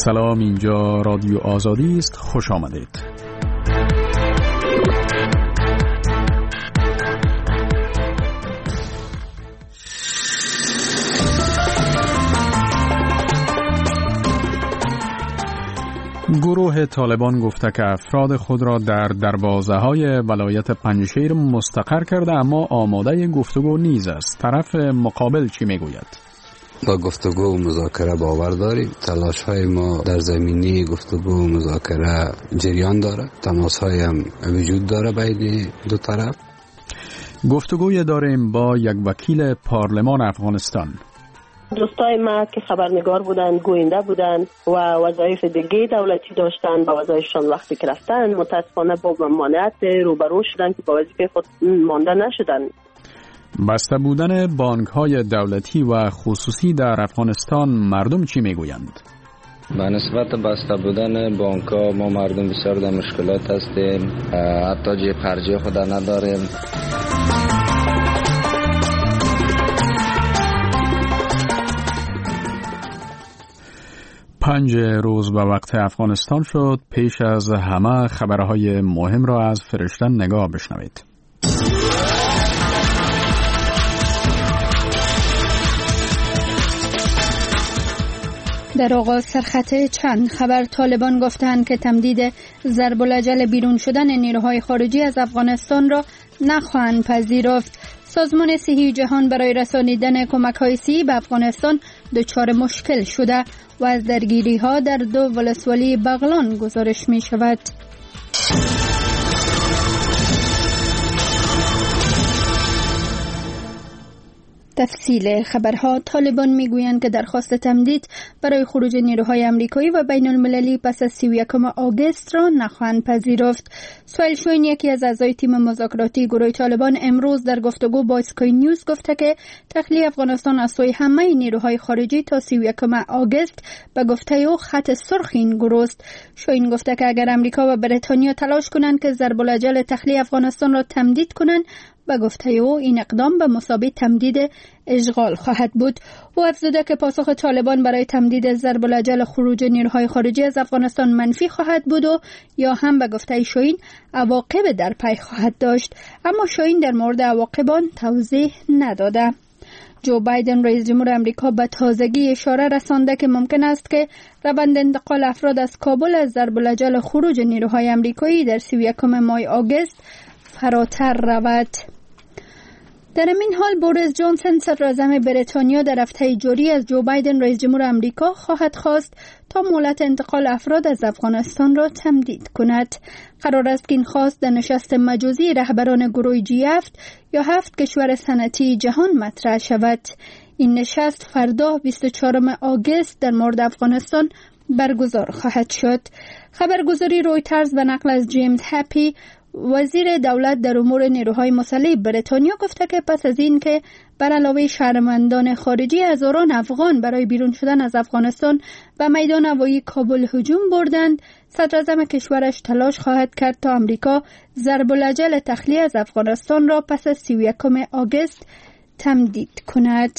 سلام، اینجا رادیو آزادی است. خوش آمدید. گروه طالبان گفته که افراد خود را در دروازه‌های ولایت پنجشیر مستقر کرده، اما آماده گفتگو نیز است. طرف مقابل چی میگوید؟ با گفتگو و مذاکره باور داریم. تلاش‌های ما در زمینه گفتگو و مذاکره جریان داره. تماس‌های هم وجود داره بین دو طرف. گفتگوی داریم با یک وکیل پارلمان افغانستان. دوستای ما که خبرنگار بودن، گوینده بودن و وظایف دیگه دولتی داشتن، با وظایفشان وقتی که رفتن متاسفانه با ممانعت روبرو شدن که با وظیفه خود مانده نشدن. بسته بودن بانک‌های دولتی و خصوصی در افغانستان مردم چی میگویند؟ به نسبت بسته بودن بانک‌ها ما مردم بسیار در مشکلات هستیم، حتی جیب خرجی خود نداریم. 5 روز به وقت افغانستان شد. پیش از همه خبرهای مهم را از فرشته نگاه بشنوید. در آغاز سرخط چند خبر طالبان گفتند که تمدید ضرب العجل بیرون شدن نیروهای خارجی از افغانستان را نخواهند پذیرفت. سازمان صحی جهان برای رسانیدن کمک‌های صحی به افغانستان دچار مشکل شده و از درگیری‌ها در 2 ولسوالی بغلان گزارش می‌شود. تفصیل خبرها. طالبان میگویند که درخواست تمدید برای خروج نیروهای آمریکایی و بین المللی پس از 31 آگوست را نخواهند پذیرفت. سهیل شوین، یکی از اعضای تیم مذاکراتی گروه طالبان، امروز در گفتگو با اسکای نیوز گفته که تخلیه افغانستان از سوی همه نیروهای خارجی تا 31 آگوست به گفته او خط سرخ این گروه است. شوین گفته که اگر آمریکا و بریتانیا تلاش کنند که ضرب العجل تخلیه افغانستان را تمدید کنند، به گفته او این اقدام به مثابه تمدید اشغال خواهد بود. او افزوده که پاسخ طالبان برای تمدید ضرب العجل خروج نیروهای خارجی از افغانستان منفی خواهد بود و یا هم به گفته شوین عواقب در پی خواهد داشت، اما شوین در مورد عواقب آن توضیح نداده. جو بایدن رئیس جمهور آمریکا به تازگی اشاره رسانده که ممکن است که روند انتقال افراد از کابل از ضرب العجل خروج نیروهای آمریکایی در 31 ماه آگوست فراتر رود. در این حال بوریس جانسن صدراعظم بریتانیا در هفته جاری از جو بایدن رئیس جمهور آمریکا خواهد خواست تا مهلت انتقال افراد از افغانستان را تمدید کند. قرار است که این خواست در نشست مجازی رهبران گروه G7 یا 7 کشور صنعتی جهان مطرح شود. این نشست فردا 24 آگوست در مورد افغانستان برگزار خواهد شد. خبرگزاری رویترز به نقل از جیمز هپی، وزیر دولت در امور نیروهای مسلح بریتانیا، گفته که پس از این که بر علاوه شهروندان خارجی هزاران افغان برای بیرون شدن از افغانستان به میدان هوایی کابل هجوم بردند، صدراعظم کشورش تلاش خواهد کرد تا آمریکا ضرب العجل تخلیه از افغانستان را پس از 31 آگوست تمدید کند.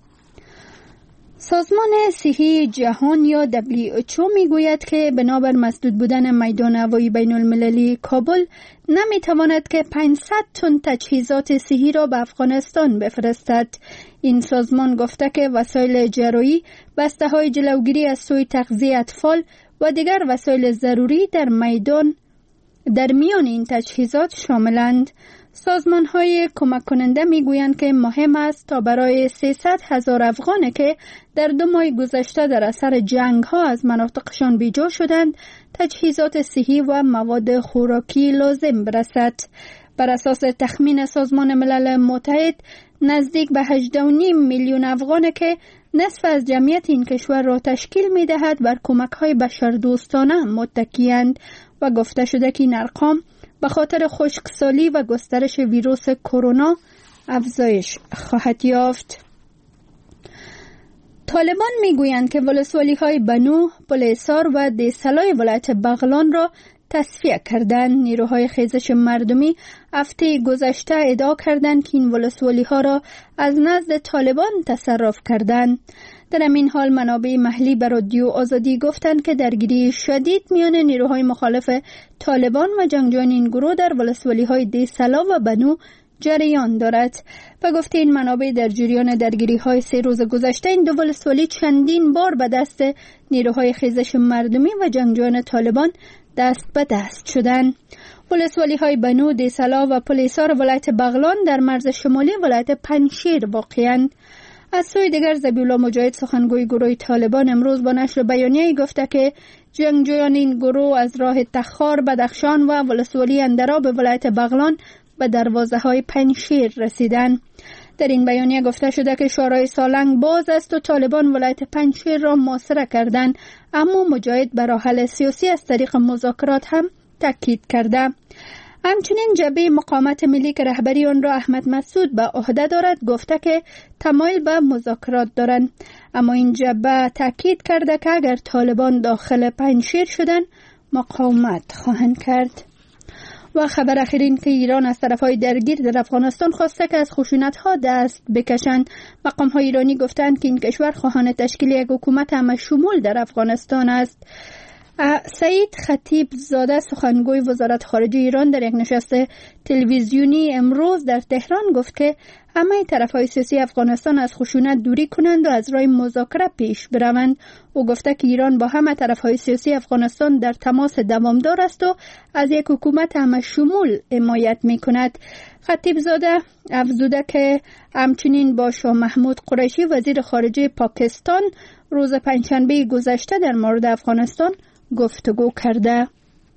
سازمان صحی جهان یا WHO میگوید که بنابر مسدود بودن میدان هوایی بین المللی کابل نمیتواند که 500 تن تجهیزات صحی را به افغانستان بفرستد. این سازمان گفته که وسایل جراحی، بسته‌های جلوگیری از سوء تغذیه اطفال و دیگر وسایل ضروری در میان این تجهیزات شاملند. سازمان‌های کمک کننده میگویند که مهم است تا برای 300,000 افغان که در 2 ماه گذشته در اثر جنگ‌ها از مناطقشان بیجا شدند، تجهیزات صحی و مواد خوراکی لازم برسد. بر اساس تخمین سازمان ملل متحد، نزدیک به 18.5 میلیون افغان که نصف از جمعیت این کشور را تشکیل می‌دهد بر کمک‌های بشردوستانه متکی‌اند و گفته شده که این ارقام به خاطر خشکسالی و گسترش ویروس کرونا افزایش خواهد یافت. طالبان میگویند که ولسوالی‌های بنو، پل ایسار و دیسلای ولایت بغلان را تصفیه کردند. نیروهای خیزش مردمی هفته گذشته ادعا کردند که این ولسوالی‌ها را از نزد طالبان تصرف کردند. در همین حال منابع محلی به رادیو آزادی گفتند که درگیری شدید میان نیروهای مخالف طالبان و جنگجویان این گروه در ولسوالی‌های دیسلا و بنو جریان دارد. و گفته این منابع در جریان درگیری‌های 3 روز گذشته این دو ولسوالی چندین بار به دست نیروهای خیزش مردمی و جنگجویان طالبان دست به دست شدند. ولسوالی‌های بنو، دیسلا و پلیسار ولایت بغلان در مرز شمالی ولایت پنجشیر واقعاً. از سوی دیگر ذبیح‌الله مجاهد سخنگوی گروه طالبان امروز با نشر بیانیه‌ای گفته که جنگجویان این گروه از راه تخار، بدخشان و ولسوالی اندراب ولایت بغلان به دروازه‌های پنجشیر رسیدند. در این بیانیه گفته شده که شورای سالنگ باز است و طالبان ولایت پنجشیر را محاصره کردند، اما مجاهد بر راه حل سیاسی از طریق مذاکرات هم تاکید کرده. همچنین جبهه مقاومت ملی که رهبری آن را احمد مسعود به عهده دارد گفته که تمایل به مذاکرات دارند، اما این جبهه تاکید کرده که اگر طالبان داخل پنجشیر شدند مقاومت خواهند کرد. و خبر اخیر این که ایران از طرفهای درگیر در افغانستان خواسته که از خشونت‌ها دست بکشند. مقام‌های ایرانی گفتند که این کشور خواهان تشکیل یک حکومت همشمول در افغانستان است. سعید خطیب زاده سخنگوی وزارت خارجه ایران در یک نشست تلویزیونی امروز در تهران گفت که همه طرف‌های سیاسی افغانستان از خشونت دوری کنند و از راه مذاکره پیش بروند. او گفته که ایران با همه طرف‌های سیاسی افغانستان در تماس دوامدار است و از یک حکومت همشمول حمایت می‌کند. خطیب زاده افزوده که همچنین با شاه محمود قریشی وزیر خارجه پاکستان روز پنجشنبه گذشته در مورد افغانستان گفتگو کرده.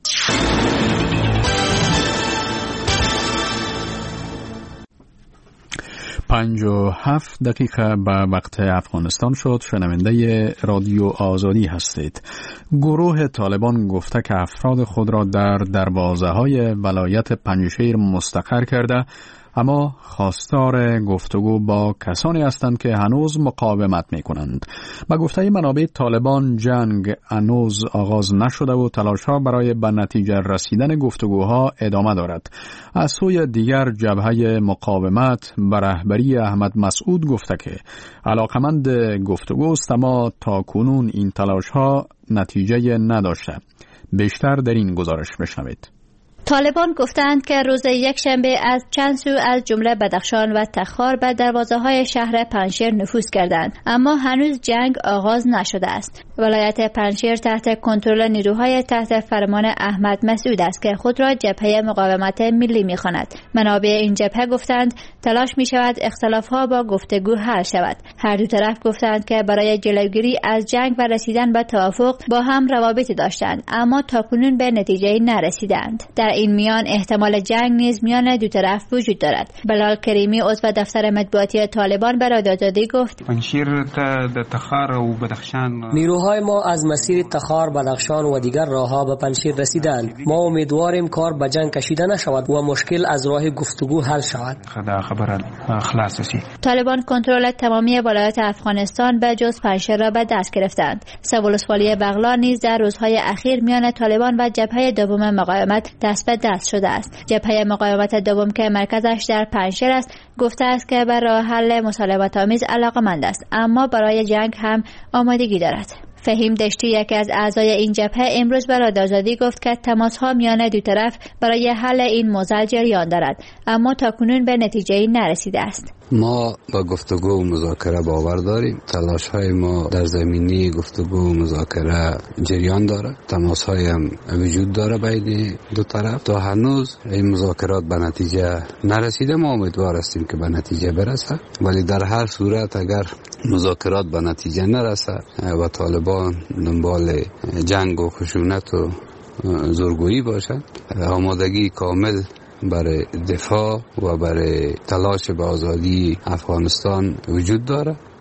57 دقیقه به وقت افغانستان شد. شنونده رادیو آزادی هستید. گروه طالبان گفته که افراد خود را در دروازه‌های ولایت پنجشیر مستقر کرده، اما خواستار گفتگو با کسانی هستند که هنوز مقاومت می کنند. با گفته منابع طالبان جنگ هنوز آغاز نشده و تلاش‌ها برای به نتیجه رسیدن گفتگوها ادامه دارد. از سوی دیگر جبهه مقاومت به رهبری احمد مسعود گفته که علاقمند گفتگوست، اما تا کنون این تلاش‌ها نتیجه نداشته. بیشتر در این گزارش بشنوید. طالبان گفتند که روز یکشنبه از چند سو از جمله بدخشان و تخار به دروازه‌های شهر پنجشیر نفوذ کردند، اما هنوز جنگ آغاز نشده است. ولایت پنجشیر تحت کنترل نیروهای تحت فرمان احمد مسعود است که خود را جبهه مقاومت ملی می‌خواند. منابع این جبهه گفتند تلاش می‌شود اختلاف‌ها با گفتگو حل شود. هر دو طرف گفتند که برای جلوگیری از جنگ و رسیدن به توافق با هم روابطی داشتند، اما تاکنون به نتیجه نرسیدند. در این میان احتمال جنگ نیز میان دو طرف وجود دارد. بلال کریمی عضو دفتر مطبوعاتی طالبان به رادیو آزادی گفت پنجشیر تا تخار و بدخشان نیروهای ما از مسیر تخار، بدخشان و دیگر راهها به پنجشیر رسیدند. ما امیدواریم کار به جنگ کشیده نشود و مشکل از راه گفتگو حل شود. خبر خلاص شد. طالبان کنترل تمامی ولایات افغانستان به جز پنجشیر را به دست گرفتند. ولسوالی بغلان نیز در روزهای اخیر میان طالبان و جبهه دوم مقاومت دست به دست شده است. جبهه مقاومت دوم که مرکزش در پنجشیر است گفته است که به راه حل مسالمت آمیز علاقمند است، اما برای جنگ هم آمادگی دارد. فهیم دشتی یکی از اعضای این جبهه امروز به رادیو آزادی گفت که تماس‌ها میان دو طرف برای حل این موضوع جریان دارد، اما تاکنون به نتیجه‌ای نرسیده است. ما با گفتگو و مذاکره باور داریم. تلاش‌های ما در زمینه گفتگو و مذاکره جریان داره. تماس‌های هم وجود داره بین دو طرف. تا هنوز این مذاکرات به نتیجه نرسیده. ما امیدوار هستیم که به نتیجه برسه، ولی در هر صورت اگر مذاکرات به نتیجه نرسه و طالبان دنبال جنگ و خشونت و زورگویی باشند، آمادگی کامل برای دفاع و برای تلاش به آزادی افغانستان وجود داره.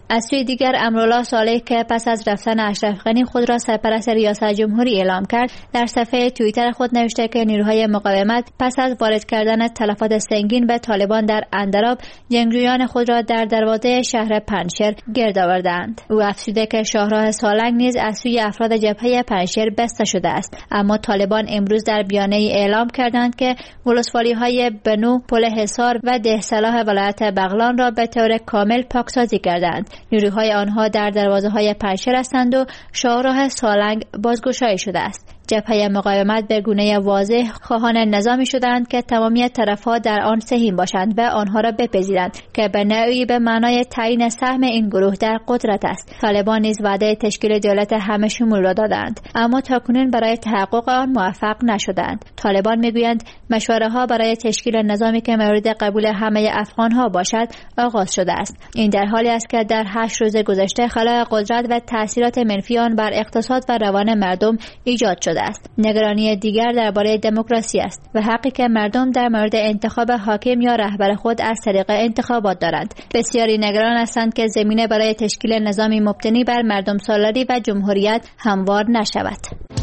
از سوی دیگر امرالله صالح که پس از رفتن اشرف غنی خود را سرپرست ریاست جمهوری اعلام کرد، در صفحه توییتر خود نوشته که نیروهای مقاومت پس از وارد کردن تلفات سنگین به طالبان در اندراب، جنگجویان خود را در دروازه شهر پنجشیر گرد آوردند. او افزوده که شاهراه سالنگ نیز از سوی افراد جبهه پنجشیر بسته شده است، اما طالبان امروز در بیانیه‌ای اعلام کردند که ولسوالی‌های بنو، پل حصار و دهصلاح ولایت بغلان را به طور کامل پاکسازی کردند. نیروهای آنها در دروازه‌های پنجشیر هستند و شاهراه سالنگ بازگشایی شده است. جبهه مقاومت به گونه واضح خواهان نظامی شدند که تمامی طرف‌ها در آن سهیم باشند و آنها را بپذیرند که به نوعی به معنای تعیین سهم این گروه در قدرت است. طالبان نیز وعده تشکیل دولت همه شمول را دادند، اما تاکنون برای تحقق آن موفق نشدند. طالبان میگویند مشوره‌ها برای تشکیل نظامی که مورد قبول همه افغان‌ها باشد آغاز شده است. این در حالی است که در 8 روز گذشته خلأ قدرت و تأثیرات منفی آن بر اقتصاد و روان مردم ایجاد شده است. نگرانی دیگر درباره دموکراسی است و حقی که مردم در مورد انتخاب حاکم یا رهبر خود از طریق انتخابات دارند. بسیاری نگران هستند که زمینه برای تشکیل نظامی مبتنی بر مردم سالاری و جمهوریت هموار نشود.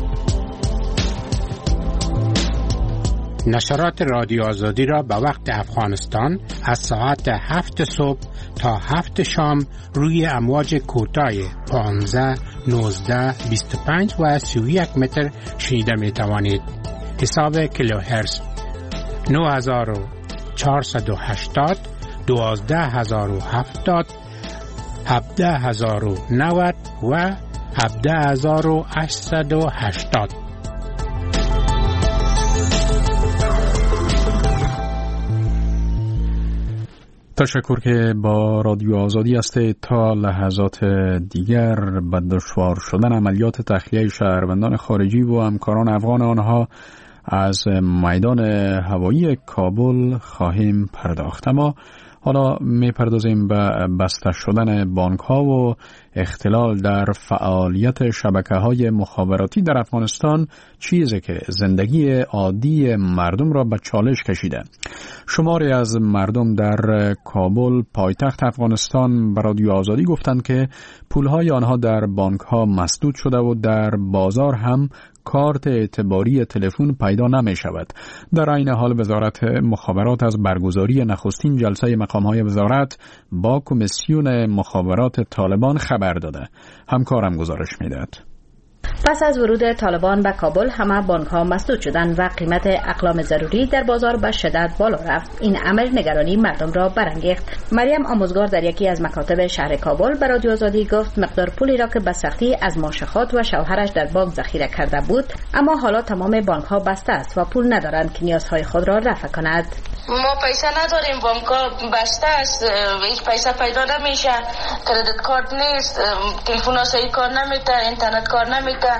نشرات رادیو آزادی را به وقت افغانستان از ساعت 7 صبح تا 7 شام روی امواج کوتاه 15، 19، 25 و 31 متر شنیده می توانید. حساب کیلوهرتز 9480، 12070، 17090 و 17880. تشکر که با رادیو آزادی هستید. تا لحظات دیگر به دشوار شدن عملیات تخلیه شهروندان خارجی و همکاران افغان آنها از میدان هوایی کابل خواهیم پرداخت. اما حالا میپردازیم به بسته شدن بانک ها و اختلال در فعالیت شبکه های مخابراتی در افغانستان، چیزی که زندگی عادی مردم را به چالش کشیده. شماری از مردم در کابل پایتخت افغانستان به رادیو آزادی گفتند که پولهای آنها در بانک ها مسدود شده و در بازار هم کارت اعتباری تلفن پیدا نمی شود. در این حال وزارت مخابرات از برگزاری نخستین جلسه مقام‌های وزارت با کمیسیون مخابرات طالبان خبر داده. همکارم گزارش می‌دهد. پس از ورود طالبان به کابل همه بانک‌ها مسدود شدند و قیمت اقلام ضروری در بازار به شدت بالا رفت. این امر نگرانی مردم را برانگیخت. مریم آموزگار در یکی از مکاتب شهر کابل به رادیو آزادی گفت مقدار پولی را که به سختی از ماشخات و شوهرش در بانک ذخیره کرده بود، اما حالا تمام بانک‌ها بسته است و پول ندارند که نیازهای خود را رفع کند. ما پیسه نداریم، بانک‌ها بسته است، هیچ پیسه پیدا نمیشه، کردیت کارت نیست، تلفن صحیح کار نمیده، اینترنت کار نمیده،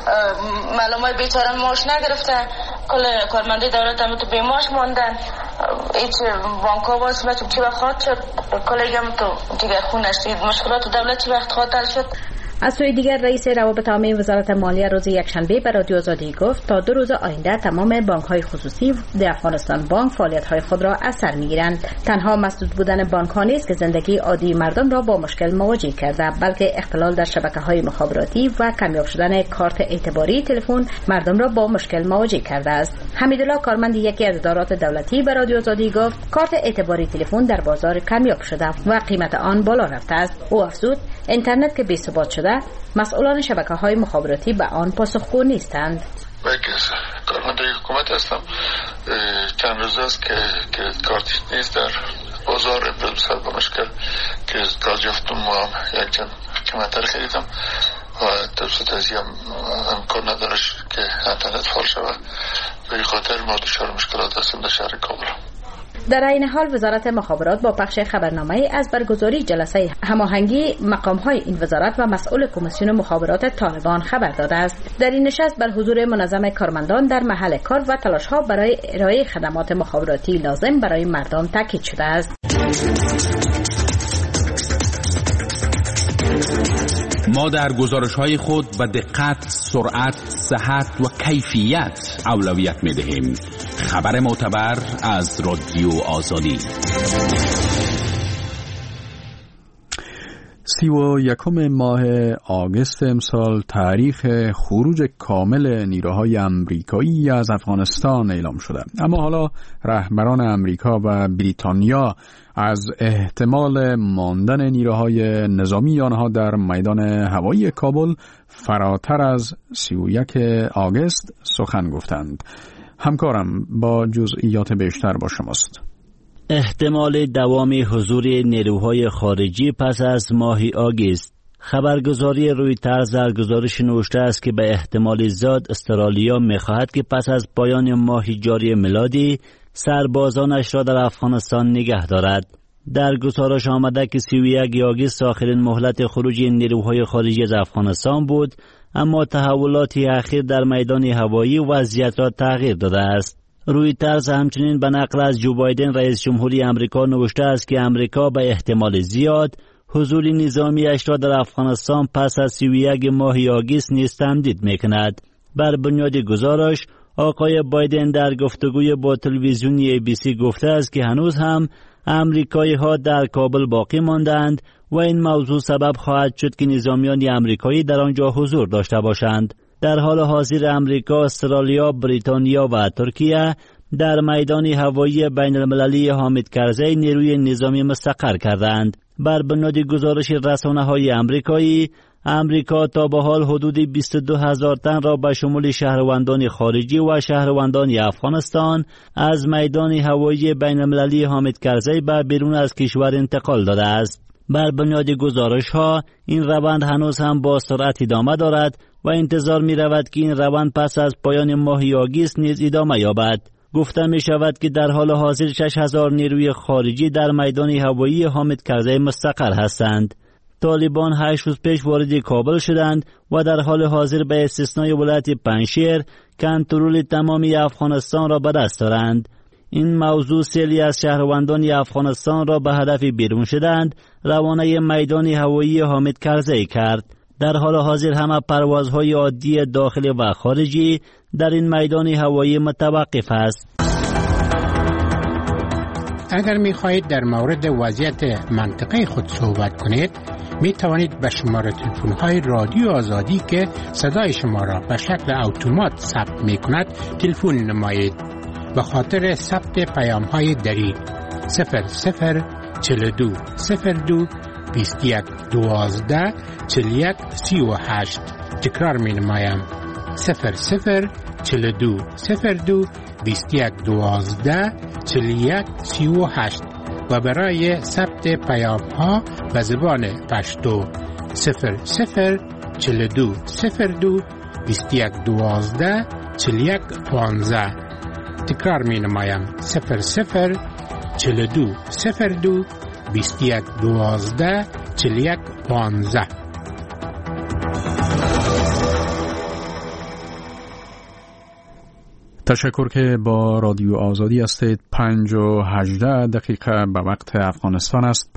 معلومای بیچاره معاش نگرفته، کل کارمندی دولت هم تو بیماش ماندن، هیچ بانک‌ها واسه تو چی وقت خاط شد، کلیگم تو دیگر خونه شد، مشکلات دولت چی وقت خاطر شد. از سوی دیگر رئیس روابط عامه وزارت مالیه روز یکشنبه به رادیو آزادی گفت تا 2 روز آینده تمام بانک‌های خصوصی در افغانستان بانک فعالیت‌های خود را از سر می‌گیرند. تنها مسدود بودن بانک‌ها نیست که زندگی عادی مردم را با مشکل مواجه کرده، بلکه اختلال در شبکه‌های مخابراتی و کمیاب شدن کارت اعتباری تلفن مردم را با مشکل مواجه کرده است. حمیدالله کارمند یکی از ادارات دولتی به رادیو آزادی گفت کارت اعتباری تلفن در بازار کمیاب شده و قیمت آن بالا رفته است. او افزود اینترنت که بی‌ثبات شده، مسئولان شبکه‌های مخابراتی به آن پاسخگو نیستند. کارمند حکومت هستم. چند روز است که کارتی نیست در بازار، بسیار با مشکل که گاز یافتم و یک جمع قیمت را خریدم و توسط از امکان ندارش که اینترنت فعال شود. به خاطر ما دچار مشکلات هستیم در شهر کابل. در این حال وزارت مخابرات با پخش خبرنامه از برگزاری جلسه هماهنگی مقام‌های این وزارت و مسئول کمیسیون مخابرات طالبان خبر داده است. در این نشست بر حضور منظم کارمندان در محل کار و تلاش‌ها برای ارائه خدمات مخابراتی لازم برای مردم تاکید شده است. ما در گزارش‌های خود به دقت، سرعت، صحت و کیفیت اولویت می‌دهیم. خبر معتبر از رادیو آزادی. 31 ماه آگوست امسال تاریخ خروج کامل نیروهای آمریکایی از افغانستان اعلام شده، اما حالا رهبران آمریکا و بریتانیا از احتمال ماندن نیروهای نظامی آنها در میدان هوایی کابل فراتر از 31 آگوست سخن گفتند. همکارم با جزئیات بیشتر با شماست. احتمال دوام حضور نیروهای خارجی پس از ماه آگوست. خبرگزاری رویترز در گزارش نوشته است که به احتمال زیاد استرالیا می‌خواهد که پس از پایان ماه جاری میلادی سربازانش را در افغانستان نگه دارد. در گزارش آمده که 31 آگوست آخرین مهلت خروج نیروهای خارجی از افغانستان بود، اما تحولات اخیر در میدان هوایی وضعیت را تغییر داده است. رویترز همچنین به نقل از جو بایدن رئیس جمهوری آمریکا نوشته است که آمریکا به احتمال زیاد حضور نظامیش را در افغانستان پس از 31 ماه آگوست نیز تمدید میکند. بر بنیاد گزارش آقای بایدن در گفتگوی با تلویزیون ABC گفته است که هنوز هم آمریکایی ها در کابل باقی ماندند و این موضوع سبب خواهد شد که نظامیان آمریکایی در آنجا حضور داشته باشند. در حال حاضر آمریکا، استرالیا، بریتانیا و ترکیه در میدان هوایی بین المللی حامد کرزی نیروی نظامی مستقر کردند. بر بنیاد گزارش رسانه‌های آمریکایی، آمریکا تا به حال حدود 22,000 تن را به شمول شهروندان خارجی و شهروندان افغانستان از میدان هوایی بین المللی حامد کرزی به بیرون از کشور انتقال داده است. بر بنیاد گزارش ها این روند هنوز هم با سرعت ادامه دارد و انتظار می رود که این روند پس از پایان ماه آگوست نیز ادامه یابد. گفته می شود که در حال حاضر 6,000 نیروی خارجی در میدان هوایی حامد کرزی مستقر هستند. طالبان 8 روز پیش وارد کابل شدند و در حال حاضر به استثنای ولایت پنجشیر کنترل تمامی افغانستان را به دست دارند. این موضوع سیلی از شهروندان افغانستان را به هدف بیرون شدند روانه میدان هوایی حامد کرزی کرد. در حال حاضر همه پروازهای عادی داخلی و خارجی در این میدان هوایی متوقف است. اگر می خواهید در مورد وضعیت منطقه خود صحبت کنید، می توانید به شماره تلفن های رادیو آزادی که صدای شما را به شکل اتومات ثبت می کند تلفن نمایید. به خاطر ثبت پیام های دری 0042 02 21 12 41 38. تکرار می نمایم 0042 02 21 12 41 38 و برای ثبت پیام ها به زبان پشتو 0042 02 21 12 41 15. تکرار می نمایم 0042 02 21 12 41 15. تشکر که با رادیو آزادی هستید. 5:18 به وقت افغانستان است.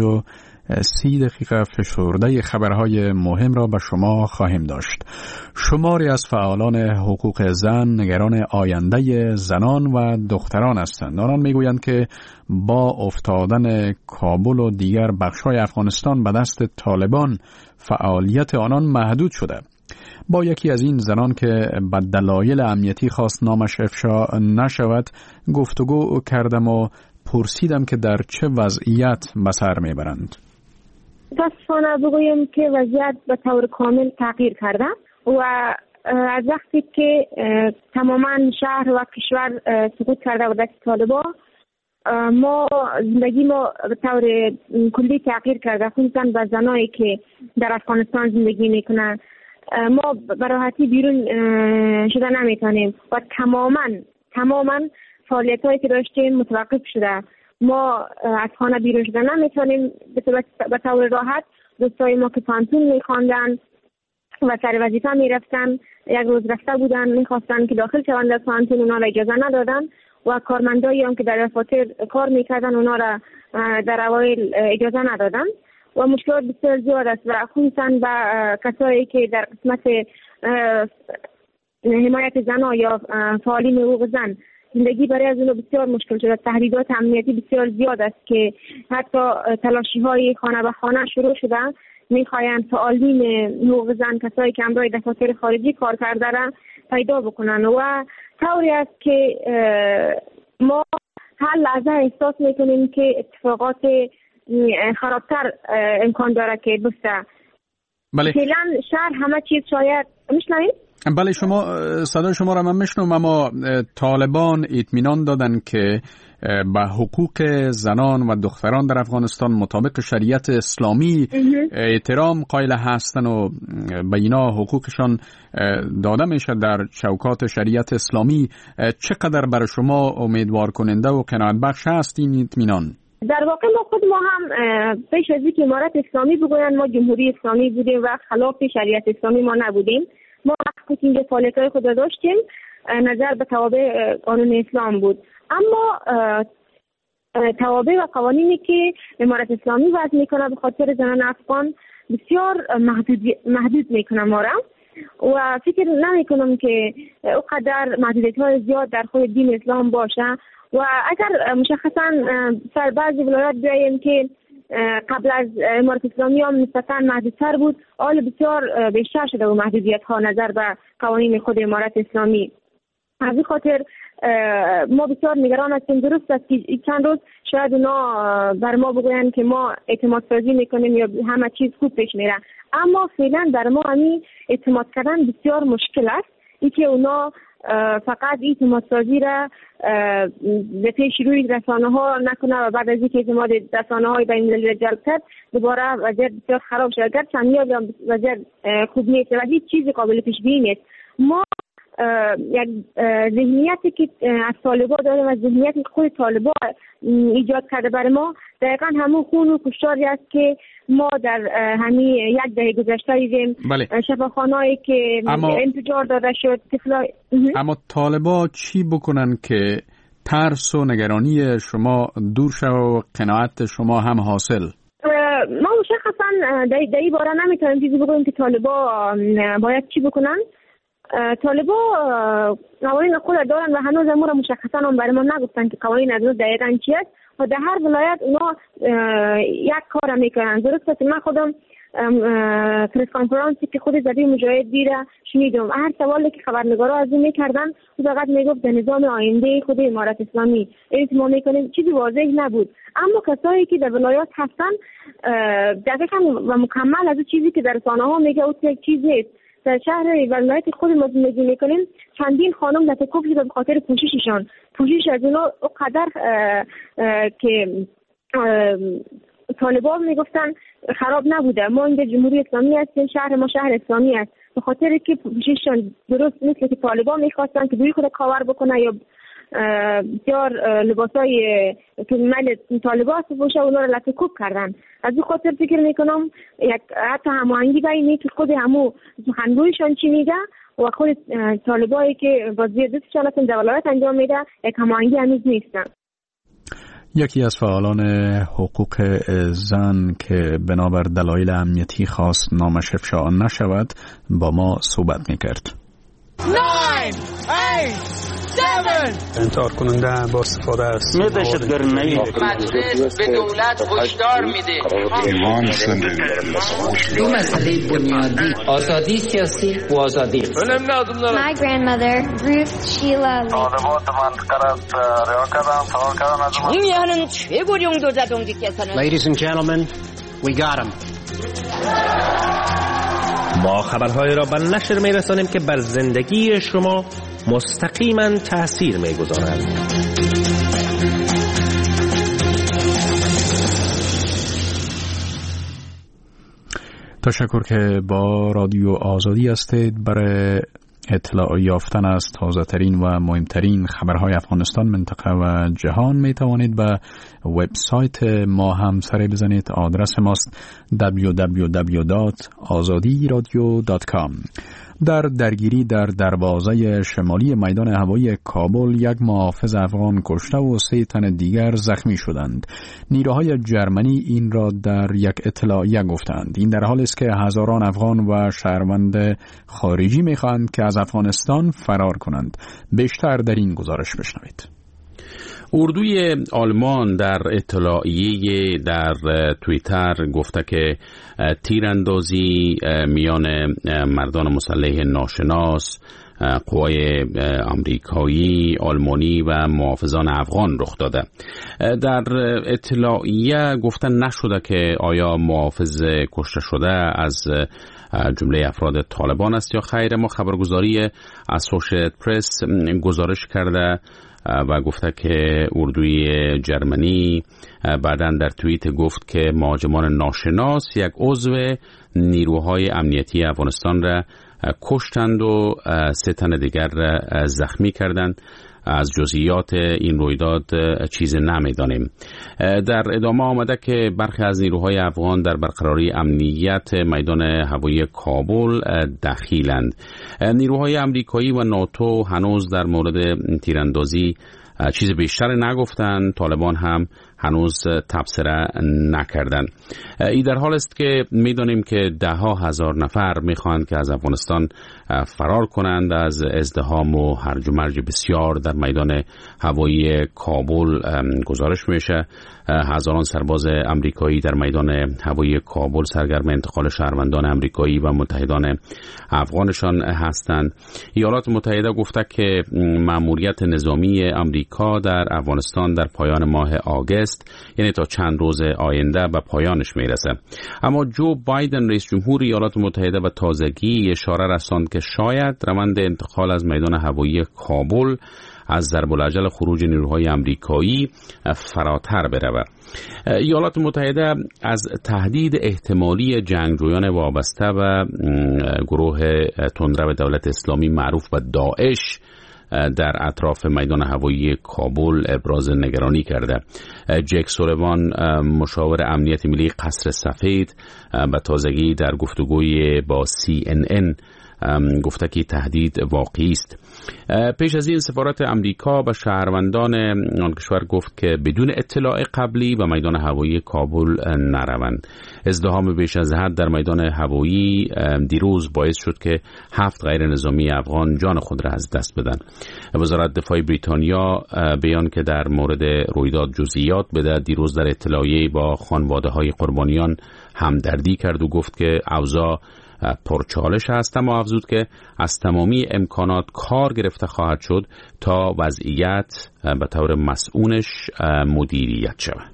5:30 فشرده خبرهای مهم را به شما خواهیم داشت. شماری از فعالان حقوق زن نگران آینده زنان و دختران هستند. آنان میگویند که با افتادن کابل و دیگر بخش‌های افغانستان به دست طالبان فعالیت آنان محدود شده. با یکی از این زنان که به دلایل امنیتی خواست نامش افشا نشود گفتگو کردم و پرسیدم که در چه وضعیت به سر میبرند. متاسفانه بگویم که وضعیت به طور کامل تغییر کرده و از وقتی که تماما شهر و کشور سقوط کرده و دست طالبان، ما زندگی ما به طور کلی تغییر کرده، خصوصا به زنایی که در افغانستان زندگی میکنن. ما به راحتی بیرون شده نمیتونیم و تماما فعالیت‌هایی که داشتیم متوقف شده. ما از خانه بیرون شده نمیتونیم به طور راحت. دوستای ما که پانتون میخواندن و سر وظیفه میرفتن، یک روز رفته بودن میخواستن که داخل شوند در پانتون، اونا را اجازه ندادن و کارمندایی هم که در دفاتر کار میکردن اونا را در اوایل اجازه ندادن و مشکلات بسیار زیاد است و خصوصا به کسایی که در قسمت حمایت زنها یا فعالین حقوق زن زندگی برای از اونها بسیار مشکل شده. تهدیدات امنیتی بسیار زیاد است که حتی تلاشی‌های خانه به خانه شروع شدن. میخواین تعالیم حقوق زن، کسایی که همراه دفاتر خارجی کار کرده را پیدا بکنن و طوری است که ما هر لحظه احساس میکنیم که اتفاقات خرابتر امکان داره که بسته. بله. فعلا شهر همه چیز شاید میشنوید؟ بله، شما صدای شما را من میشنوم. اما طالبان اطمینان دادن که به حقوق زنان و دختران در افغانستان مطابق شریعت اسلامی احترام قائل هستن و به اینا حقوقشان داده میشه در چوکات شریعت اسلامی. چقدر برای شما امیدوار کننده و قناعت بخش هست این اطمینان؟ در واقع ما هم پیش از اینکه امارت اسلامی بگوین ما جمهوری اسلامی بودیم و خلاف شریعت اسلامی ما نبودیم. ما وقتی که اینجا فعالیت‌های خود داشتیم نظر به توابع قانون اسلام بود، اما توابع و قوانینی که امارت اسلامی وضع میکنه به خاطر زنان افغان بسیار محدود میکنه ما را و فکر نمیکنم که اونقدر محدودیت‌های زیاد در خود دین اسلام باشه. و اگر مشخصا سر بعضی ولایات بیاییم که قبل از امارت اسلامی هم نسبتاً محدودتر بود، حال بسیار بیشتر شده و محدودیت ها نظر به قوانین خود امارت اسلامی. از این خاطر ما بسیار نگران هستیم. درست است که چند روز شاید اونا بر ما بگوین که ما اعتماد سازی میکنیم یا همه چیز خوب پیش میره، اما فعلا در ما همین اعتماد کردن بسیار مشکل است. اینکه اونا فقط اعتماد سازی را به پیش روی رسانه ها نکنه و بعد از اینکه اعتماد رسانه های بین المللی را جلب کرد دوباره وضعیت بسیار خراب شد. اگر چندیا وضعیت خوب نیست و هیچ چیزی قابل پیش بینی نیست. ما یک ذهنیتی که از طالبا داریم و ذهنیتی که خود طالبا ایجاد کرده برای ما دقیقا همون خون و کشتاری است که ما در همین یک دهه گذشته دیدیم. بله. شفاخانه‌ای که انفجار داده شد. اما طالبا چی بکنن که ترس و نگرانی شما دور شد و قناعت شما هم حاصل؟ ما مشخصا در این باره نمیتونیم چیزی بگوییم که طالبا باید چی بکنن. طالبا قوانین خود دارن و هنوز امور مشخصا هم برای ما نگفتن که قوانین از دقیقاً چی است و در هر ولایت اونا یک کار میکنن. درست است. من خودم پرس کانفرانسی که خود زبی مجاهد دیره شنیدم، هر سوالی که خبرنگارا از این میکردن او فقط میگفت در نظام آینده خود امارت اسلامی ما میکنیم، چیزی واضح نبود. اما کسایی که در ولایات هستن دقیقاً و مکمل از چیزی که در رسانه ها میگه او یک چیز نیست. در شهر ولایت خود ما زندگی میکنیم چندین خانم لطکوب شده به خاطر پوشششان. پوشش از اونا اونقدر که طالبان میگفتن خراب نبوده. ما اینجا جمهوری اسلامی هستیم، شهر ما شهر اسلامی است، به خاطر که پوشششان درست نیست که طالبان میخواستن که دوی خود کاور بکنه یا بسیار لباسای که مل طالبان پوشه اونا رو لطکوب کردن. از این خاطر فکر میکنم یک حتی هماهنگی بینی که خود همو سخنگویشان چی میگه و خود طالبایی که بازی دستشان هستن در ولایت انجام میده یک هماهنگی هنوز نیستن. یکی از فعالان حقوق زن که بنابر دلایل امنیتی خواست نامش افشا نشود با ما صحبت میکرد. 9 8 انتحار کننده با استفاده است. دهشتگردی مجلس به دولت هشدار میده. دو مسئله بنیادی آزادی سیاسی و آزادی. My grandmother Ruth Sheila 중요한 최고령도 자동직계서는 Ladies and gentlemen, we got him. ما خبرهای را به نشر می‌رسانیم که بر زندگی شما مستقیما تأثیر می‌گذارند. تشکر که با رادیو آزادی هستید. برای اطلاع یافتن از تازه ترین و مهمترین خبرهای افغانستان، منطقه و جهان می توانید به وبسایت ما هم سر بزنید. آدرس ماست www.azadiradio.com. در درگیری در دروازه شمالی میدان هوایی کابل یک محافظ افغان کشته و 3 تن دیگر زخمی شدند. نیروهای جرمنی این را در یک اطلاعیه گفتند. این در حالی است که هزاران افغان و شهروند خارجی می‌خواهند که از افغانستان فرار کنند. بیشتر در این گزارش بشنوید. اردوی آلمان در اطلاعیه در توییتر گفته که تیراندازی میان مردان مسلح ناشناس، قوای آمریکایی، آلمانی و محافظان افغان رخ داده. در اطلاعیه گفتن نشده که آیا محافظ کشته شده از جمله افراد طالبان است یا خیر. اما خبرگزاری اسوشییتد پرس گزارش کرده و گفته که اردوی جرمنی بعداً در توییت گفت که مهاجمان ناشناس یک عضو نیروهای امنیتی افغانستان را کشتند و 3 تن دیگر را زخمی کردند. از جزئیات این رویداد چیز نمیدانیم. در ادامه آمده که برخی از نیروهای افغان در برقراری امنیت میدان هوایی کابل دخیلند. نیروهای آمریکایی و ناتو هنوز در مورد تیراندازی چیز بیشتر نگفتند. طالبان هم هنوز تبصره نکردند. این در حال است که میدانیم که 10,000 نفر میخواهند که از افغانستان فرار کنند از ازدحام و هرج و مرج بسیار در میدان هوایی کابل گزارش میشه. هزاران سرباز آمریکایی در میدان هوایی کابل سرگرم انتقال شهروندان آمریکایی و متحدان افغانشان هستند. ایالات متحده گفته که مأموریت نظامی آمریکا در افغانستان در پایان ماه آگوست، یعنی تا چند روز آینده، به پایانش میرسه. اما جو بایدن رئیس جمهور ایالات متحده به تازگی اشاره رساند که شاید روند انتقال از میدان هوایی کابل از ضرب العجل خروج نیروهای آمریکایی فراتر برود. ایالات متحده از تهدید احتمالی جنگجویان وابسته و گروه تندرو دولت اسلامی معروف به داعش در اطراف میدان هوایی کابل ابراز نگرانی کرده. جک سولیوان مشاور امنیت ملی قصر سفید به تازگی در گفتگوی با CNN گفته که تهدید واقعی است. پیش از این سفارت امریکا به شهروندان آن کشور گفت که بدون اطلاع قبلی به میدان هوایی کابل نروند. ازدحام بیش از حد در میدان هوایی دیروز باعث شد که 7 غیر نظامی افغان جان خود را از دست بدن. وزارت دفاع بریتانیا بیان که در مورد رویداد جزئیات بده دیروز در اطلاعیه با خانواده‌های قربانیان همدردی کرد و گفت که اوضاع پرچالش است، اما افزود که از تمامی امکانات کار گرفته خواهد شد تا وضعیت به طور مسئولش مدیریت شود.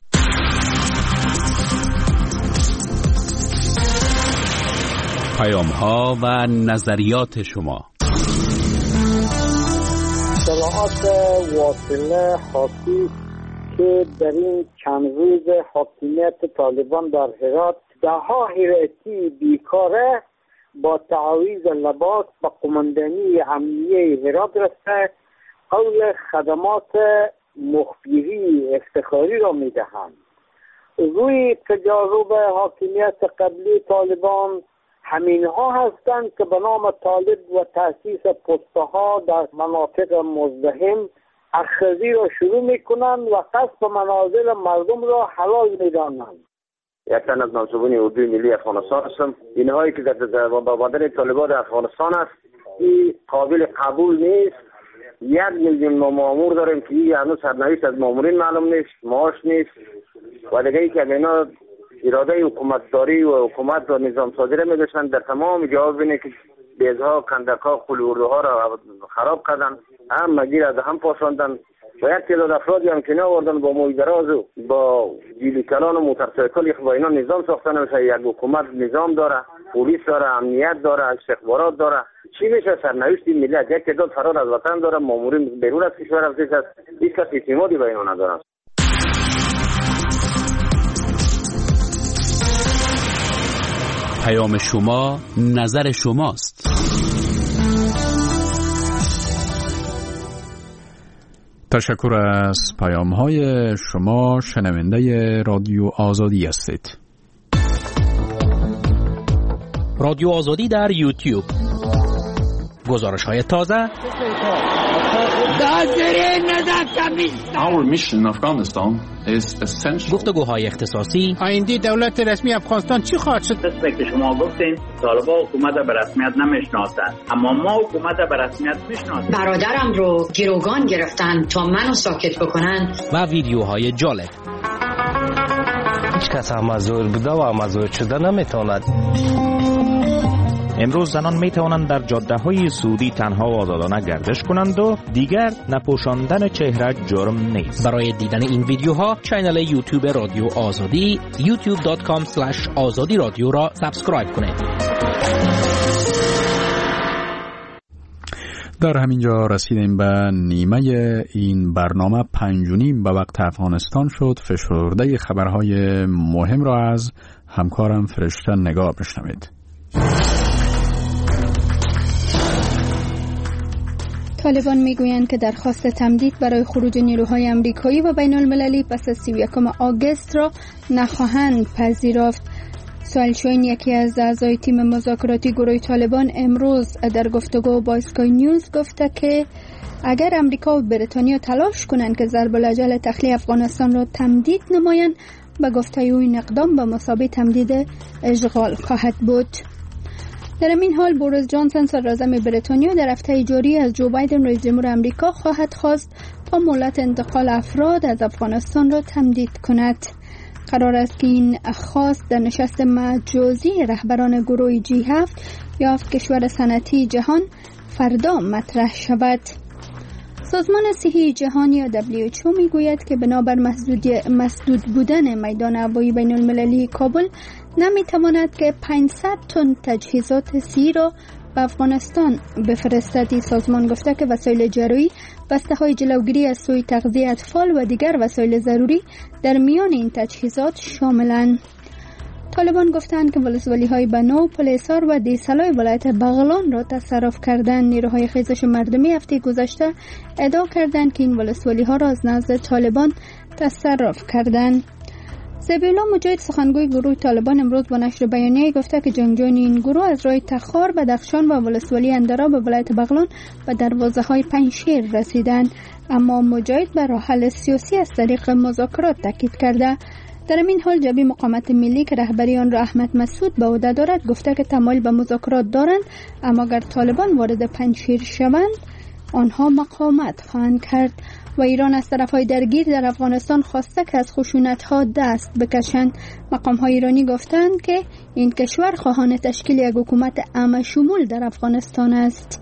پیام‌ها و نظریات شما. اطلاعات واصله حاکی که در این چند روز حاکمیت طالبان در هرات 10 هراتی بیکاره با تعویض لباس به قماندانی امنیه هرات رسته قول خدمات مخبری افتخاری را میدهند. روی تجارب حاکمیت قبلی طالبان همینها هستند که به نام طالب و تأسیس پستها در مناطق مزدحم اخذی را شروع میکنند و قصد منازل مردم را حلال میدانند. یک تن از منصوبین اردوی ملی افغانستان هستم. اینهایی که در بابادر طالبان افغانستان است این قابل قبول نیست. 1 میلیون مامور داریم که این هنوز سرنوشت از مامورین معلوم نیست، معاش نیست و دیگه ای که اینا اراده حکومتداری و حکومت و نظام سازی میداشتن در تمام جواب بینه که بیزها، کندکها، قلوردوها را خراب کردن، هم مگیر از هم پاشاندن و یک تعداد افرادی هم که ناوردن با مویدراز و با جیلی کلان و موترسایکل با اینا نظام ساختن میشه. یک حکومت نظام داره، پلیس داره، امنیت داره، استخبارات داره. چی میشه سرنوشت این ملت؟ یک تعداد فرار از وطن داره، مامورین بیرون از کشور رفته است، هیچ کس اعتمادی به اینا نداره. پیام شما، نظر شماست. تشکر از پیام‌های شما. شنونده رادیو آزادی هستید. رادیو آزادی در یوتیوب گزارش‌های تازه. گفتگوهای اختصاصی. آینده دولت رسمی افغانستان چی خواهد شد؟ که شما گفتین طالبان حکومت به رسمیت نمیشناسند، اما ما حکومت به رسمیت میشناسیم. برادرم رو گروگان گرفتن تا منو ساکت بکنن. و ویدیوهای جالب. هیچ کس مزور بوده و مزور شده نمیتواند. امروز زنان می توانند در جاده های سعودی تنها و آزادانه گردش کنند و دیگر نپوشاندن چهره جرم نیست. برای دیدن این ویدیوها کانال یوتیوب رادیو آزادی youtube.com/azadi رادیو را سابسکرایب کنید. در همین جا رسیدیم به نیمه این برنامه 5:30 به وقت افغانستان شد. فشرده خبرهای مهم را از همکارم فرشته نگاه بشنوید. طالبان میگویند که درخواست تمدید برای خروج نیروهای آمریکایی و بین المللی پس از 31 آگوست را نخواهند پذیرفت. سوال شوین، یکی از اعضای تیم مذاکراتی گروه طالبان، امروز در گفتگو با اسکای نیوز گفته که اگر امریکا و بریتانیا تلاش کنند که ضرب الاجل تخلیه افغانستان را تمدید نمایند، به گفته او این اقدام به مثابه تمدید اشغال خواهد بود. در این حال بوریس جانسون صدراعظم بریتانیا در هفته جاری از جو بایدن رئیس جمهور آمریکا خواهد خواست تا مهلت انتقال افراد از افغانستان را تمدید کند. قرار است که این خواست در نشست مجازی رهبران گروه G7 یا 7 کشور صنعتی جهان فردا مطرح شود. سازمان صحی جهانی یا WHO میگوید که بنابر مسدود بودن میدان هوایی بین المللی کابل نمیتواند که 500 تن تجهیزات صحی را به افغانستان بفرستد. این سازمان گفته که وسایل جراحی، بسته‌های جلوگیری از سوء تغذیه اطفال و دیگر وسایل ضروری در میان این تجهیزات شاملند. طالبان گفتند که ولسوالی‌های بنو، پل‌حصار و دیسلای ولایت بغلان را تصرف کردند. نیروهای خیزش مردمی هفته گذشته ادعا کردند که این ولسوالی‌ها را از نزد طالبان تصرف کردند. ذبیح‌الله مجاهد، سخنگوی گروه طالبان، امروز با نشر بیانیه گفته که جنگجویان این گروه از راه تخار، بدخشان و ولسوالی اندرا به ولایت بغلان و دروازه‌های پنجشیر رسیدند، اما مجاهد بر راه حل سیاسی از طریق مذاکرات تاکید کرده. در این حال جبهه مقاومت ملی که رهبری آن را احمد مسعود به عهده دارد گفته که تمایل به مذاکرات دارند، اما اگر طالبان وارد پنجشیر شوند آنها مقاومت خواهند کرد. و ایران از طرفهای درگیر در افغانستان خواسته که از خشونت‌ها دست بکشند. مقام‌های ایرانی گفتند که این کشور خواهان تشکیل یک حکومت عامه شمول در افغانستان است.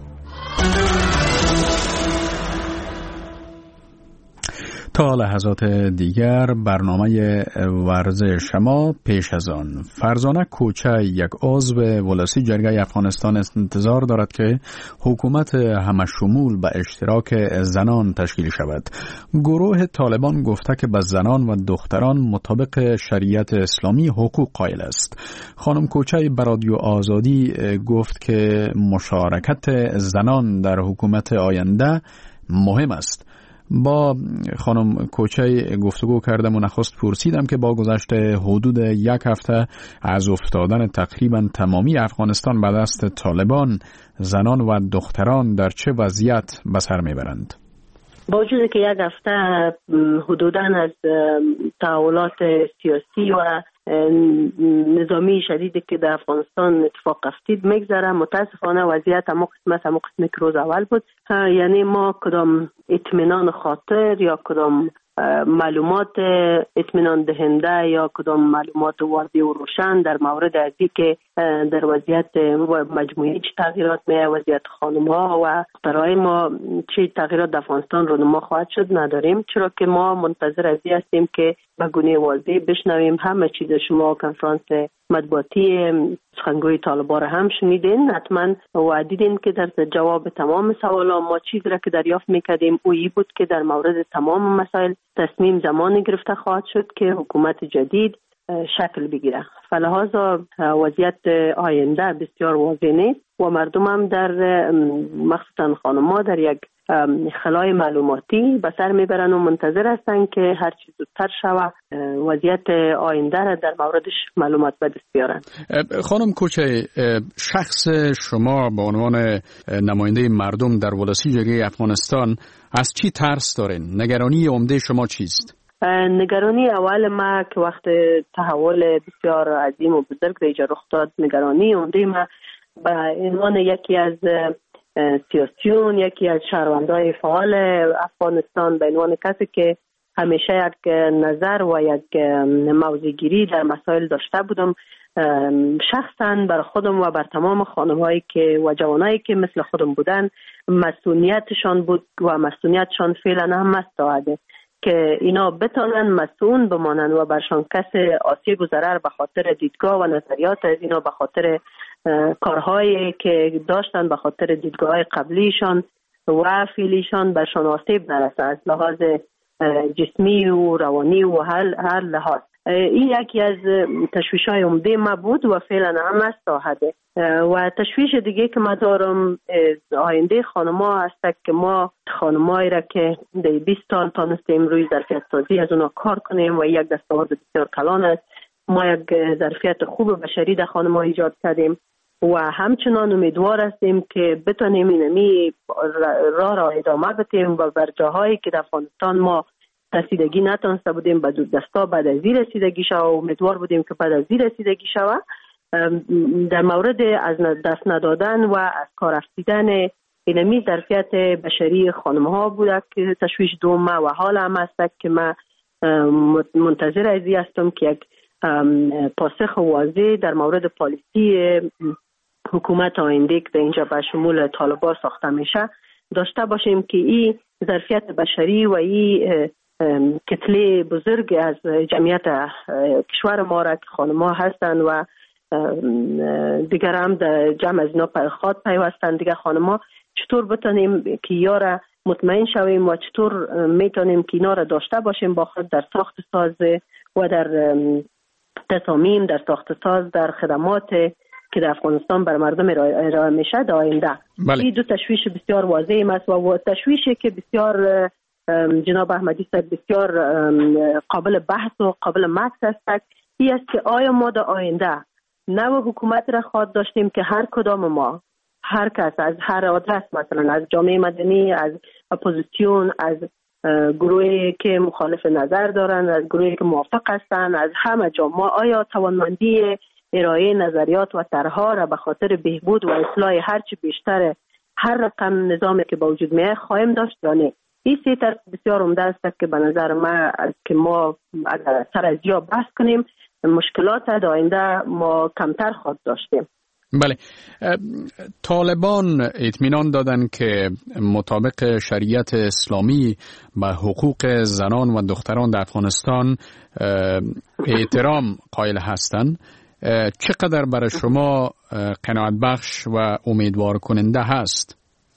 تا لحظات دیگر برنامه ورزش ما پیش از آن. فرزانه کوچه، یک عضو ولسی جرگه افغانستان، انتظار دارد که حکومت همه شمول به اشتراک زنان تشکیل شود. گروه طالبان گفته که به زنان و دختران مطابق شریعت اسلامی حقوق قائل است. خانم کوچه به رادیو آزادی گفت که مشارکت زنان در حکومت آینده مهم است. با خانم کوچه گفتگو کردم و نخست پرسیدم که با گذشت حدود یک هفته از افتادن تقریبا تمامی افغانستان به دست طالبان، زنان و دختران در چه وضعیت به سر میبرند؟ با وجودی که یک هفته حدوداً از تحولات سیاسی و نظامی شدیدی که در افغانستان اتفاق افتید میگذره، متاسفانه وضعیت همون قسمت که روز اول بود. یعنی ما کدام اطمینان خاطر یا کدام معلومات اطمینان دهنده یا کدام معلومات واضح و روشن در مورد ازی که در وضعیت مجموعی چه تغییرات میه، وضعیت خانم‌ها و دخترای ما چه تغییرات در افغانستان رونما خواهد شد نداریم، چرا که ما منتظر ازی هستیم که به گونه واضح بشنویم. همه چیز شما کنفرانس مطبوعاتی سخنگوی طالبان را هم شنیدین، حتما و دیدین که در جواب تمام سوالا ما چیزی را که دریافت میکردیم اویی بود که در مورد تمام مسائل تصمیم زمانی گرفته خواهد شد که حکومت جدید شکل بگیره. فلحاظا وضعیت آینده بسیار واضح نیست و مردم هم در مخصوصا خانم‌ها در یک خلای معلوماتی به سر میبرن و منتظر هستن که هر چیز زودتر شوه وضعیت آینده را در موردش معلومات به دست بیارن. خانم کوچه، شخص شما به عنوان نماینده مردم در ولسیجگی افغانستان از چی ترس دارین؟ نگرانی عمده شما چیست؟ نگرانی اول ما که وقت تحول بسیار عظیم و بزرگ در اینجا رخ داد، نگرانی عمده ما به عنوان یکی از سیاسیون، یکی از شهروندای فعال افغانستان، به عنوان کسی که همیشه یک نظر و یک موضع‌گیری در مسائل داشته بودم، شخصا بر خودم و بر تمام خانم‌هایی که و جوانایی که مثل خودم بودن مسئولیتشان بود و مسئولیتشان فعلا هم مستعده که اینا بتانن مسئول بمانن و برشان کس آسیب و ضرر به خاطر دیدگاه و نظریات از اینا، به خاطر کارهایی که داشتن، به خاطر دیدگاه قبلیشان و فعلیشان برشان آسیب نرسه از لحاظ جسمی و روانی و هر لحاظ. این یکی از تشویش‌های عمده ما بود و فعلا هم مستعده. و تشویش دیگه که ما دارم آینده خانم‌ها هست که ما خانم‌هایی را که در 20 سال تانستیم روی ظرفیت سازی از اونا کار کنیم و یک دستاورد بسیار کلان است. ما یک ظرفیت خوب بشری در خانم‌ها ایجاد کردیم و همچنان امیدوار هستیم که بتونیم اینمی راه را ادامه بدیم و بر جاهایی که در افغانستان ما رسیدگی نتونسته بودیم به دستا بعد از این رسیدگی شود و امیدوار بودیم که بعد از این رسیدگی شود. در مورد از دست ندادن و از کار رفتیدن اینمی ظرفیت بشری خانم‌ها بوده که تشویش دوم و حال هم است که من منتظر از این هستم که یک پاسخ واضح در مورد پالیسی حکومت آینده که در اینجا به شمول طالبان ساخته میشه داشته باشیم که این ظرفیت بشری و این کتله بزرگ از جمعیت کشور ما را که خانم‌ها هستند و دیگر هم در جمع از اینا خود پیوستند دیگر خانم‌ها، چطور بتونیم که یارا مطمئن شویم و چطور میتونیم که اینا را داشته باشیم با خود در ساخت ساز و در تصامیم، در ساخت ساز، در خدمات که در افغانستان بر مردم ارائه میشه در آینده. این دو تشویش بسیار واضح است و تشویشی که بسیار جناب احمدی صاحب بسیار قابل بحث و قابل مکس است. این است که آیا ما در آینده نوع حکومت را خواهد داشتیم که هر کدام ما، هر کس از هر آدرس، مثلا از جامعه مدنی، از اپوزیسیون، از گروهی که مخالف نظر دارند، از گروهی که موافق هستند، از همه جا ما آیا توانمندی ارائه نظریات و طرح‌ها را به خاطر بهبود و اصلاح هرچی بیشتر هر رقم نظامی که با وجود میاد خواهیم داشت یا نه؟ این سه طرح بسیار عمده است که به نظر من که ما اگر سر از یا بحث کنیم مشکلات در آینده ما کمتر خواهد داشتیم. بله، طالبان اطمینان دادن که مطابق شریعت اسلامی به حقوق زنان و دختران در افغانستان احترام قائل هستند. چقدر برای شما قناعت بخش و امیدوار کننده هست؟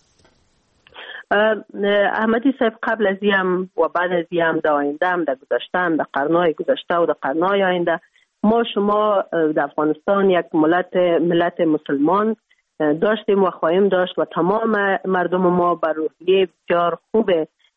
احمدی صاحب قبل از این و بعد از این در آینده هم در گذشته، در قرنهای گذشته و در قرنهای آینده ما شما در افغانستان یک ملت مسلمان داشتیم و خواهیم داشت و تمام مردم ما بر روحیه بسیار خوب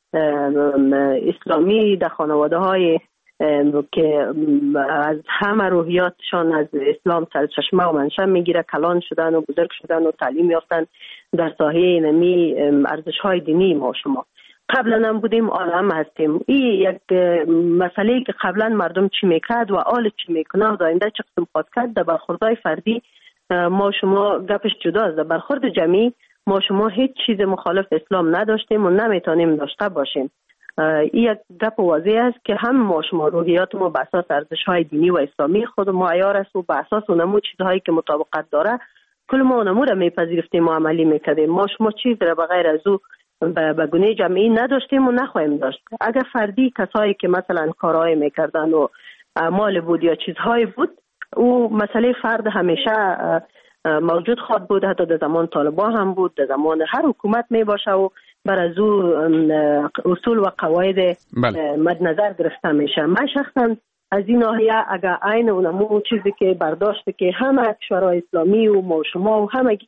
اسلامی در خانواده های که از همه روحیاتشان از اسلام سرچشمه و منشأ میگیره کلان شدن و بزرگ شدن و تعلیم یافتن در ساحه اینمی ارزش های دینی ما شما قبلا هم بودیم عالم هستیم. این یک مسئله که قبلا مردم چی میکرد و آل چی میکنه و داینده چه قسم خواهد کرد در برخوردهای فردی ما شما گپش جداست. در برخورد جمعی ما شما هیچ چیز مخالف اسلام نداشتیم و نمیتونیم داشته باشیم. این یک گپ واضح است که هم ما شما روحیات ما به اساس ارزش‌های دینی و اسلامی خود ما عیار است و به اساس اونمو چیزهایی که مطابقت داره کل ما اونمو را میپذیرفتیم و عملی میکردیم. ما شما چیز را بغیر از او به گونه جمعی نداشتیم و نخواهیم داشت. اگر فردی کسایی که مثلا کارهای میکردن و اعمال بود یا چیزهایی بود او مسئله فرد همیشه موجود خواهد بود، حتی در زمان طالبان هم بود، در زمان هر حکومت می باشه و بر از او اصول و قواعد مد نظر گرفته میشه. من شخصا از این ناحیه اگر عین اونمو چیزی که برداشته که همه کشورهای اسلامی و ما شما و همگی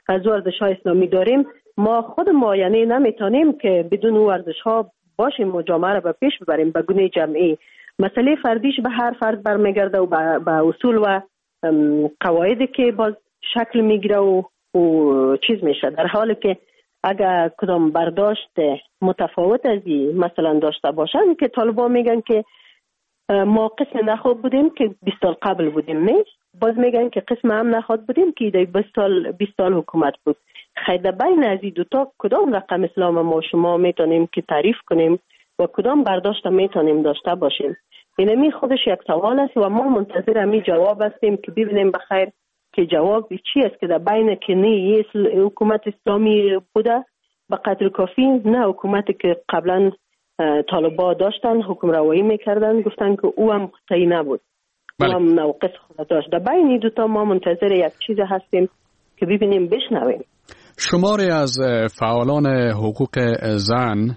از ورزش‌های اسلامی داریم. ما خود ما یعنی نمیتونیم که بدون ورزش‌ها باشیم و جامعه را به پیش ببریم به گونه جمعی. مسئله فردیش به هر فرد برمیگرده و به اصول و قواعدی که باز شکل میگیره و چیز میشه، در حالی که اگر کدام برداشت متفاوت از این مثلا داشته باشن که طالبان میگن که ما قسم نخود بودیم که 20 سال قبل بودیم، نه باز میگن که قسم هم نخود بودیم که 20 سال حکومت بود. خیلی بین از این دوتا کدام رقم اسلام ما شما میتونیم که تعریف کنیم و کدام برداشت میتونیم داشته باشیم؟ اینمی خودش یک سوال است و ما منتظر همی جواب هستیم که ببینیم بخیر که جواب چی است که در بین که نه حکومت اسلامی بوده به قدر کافی، نه حکومتی که قبلا طالبان داشتن حکم روایی میکردن گفتن که او هم صحیح نبود. او هم نوقص خود داشت. در بین دوتا ما منتظر یک چیز هستیم که ببینیم بشنویم. شماری از فعالان حقوق زن،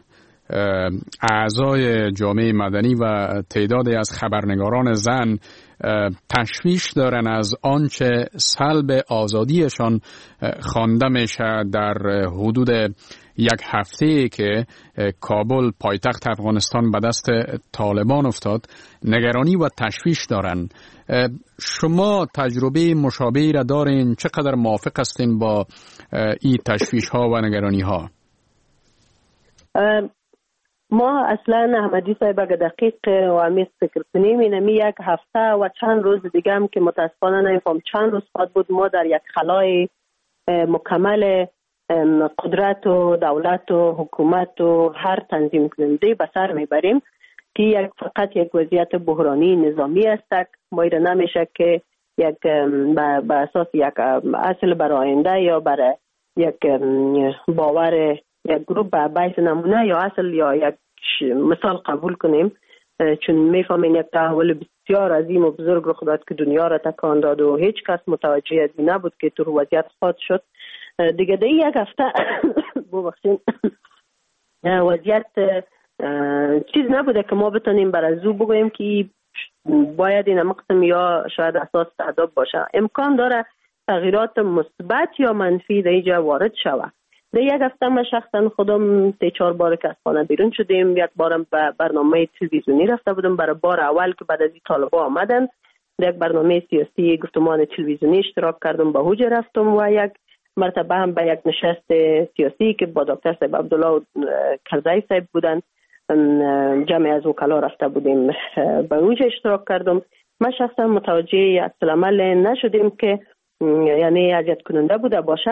اعضای جامعه مدنی و تعدادی از خبرنگاران زن تشویش دارن از آنچه سلب آزادیشان خوانده میشه در حدود یک هفته که کابل پایتخت افغانستان به دست طالبان افتاد نگرانی و تشویش دارن. شما تجربه مشابهی را دارین؟ چقدر موافق هستین با این تشویش ها و نگرانی ها؟ ما اصلا احمدی صاحب اگه دقیق و عمیق فکر کنیم اینمی یک هفته و چند روز دیگه هم که متاسفانه نمیفهم چند روز خواهد بود ما در یک خلای مکمل قدرت و دولت و حکومت و هر تنظیم کننده به سر میبریم که فقط یک وضعیت بحرانی نظامی است. ما ایره نمیشه که یک به اساس یک اصل برای آینده یا برای یک باور یک گروه به بیس نمونه یا اصل یا یک مثال قبول کنیم، چون میفهمین یک تحول بسیار عظیم و بزرگ رو خداد که دنیا را تکان داد و هیچ کس متوجه از این نبود که تو وضعیت خواهد شد دیگه. در یک هفته ببخشید وضعیت چیز نبوده که ما بتونیم برای زو بگوییم که باید این مقسم یا شاید اساس تعداد باشه. امکان داره تغییرات مثبت یا منفی در اینجا وارد شود. در یک هفته من شخصا خودم 3-4 بار که از خانه بیرون شدیم. یک بارم به برنامه تلویزیونی رفته بودم برای بار اول که بعد از این طالبان آمدن. در یک برنامه سیاسی گفتمان تلویزیونی اشتراک کردم، به حوجه رفتم و یک مرتبه هم به یک نشست سیاسی که با دکتر صاحب عبدالله کرزی صاحب بودن جمع از وکلا رفته بودیم به حوجه اشتراک کردم. من شخصا متوجه عکس العمل نشدیم که یعنی اذیت کننده بوده باشه،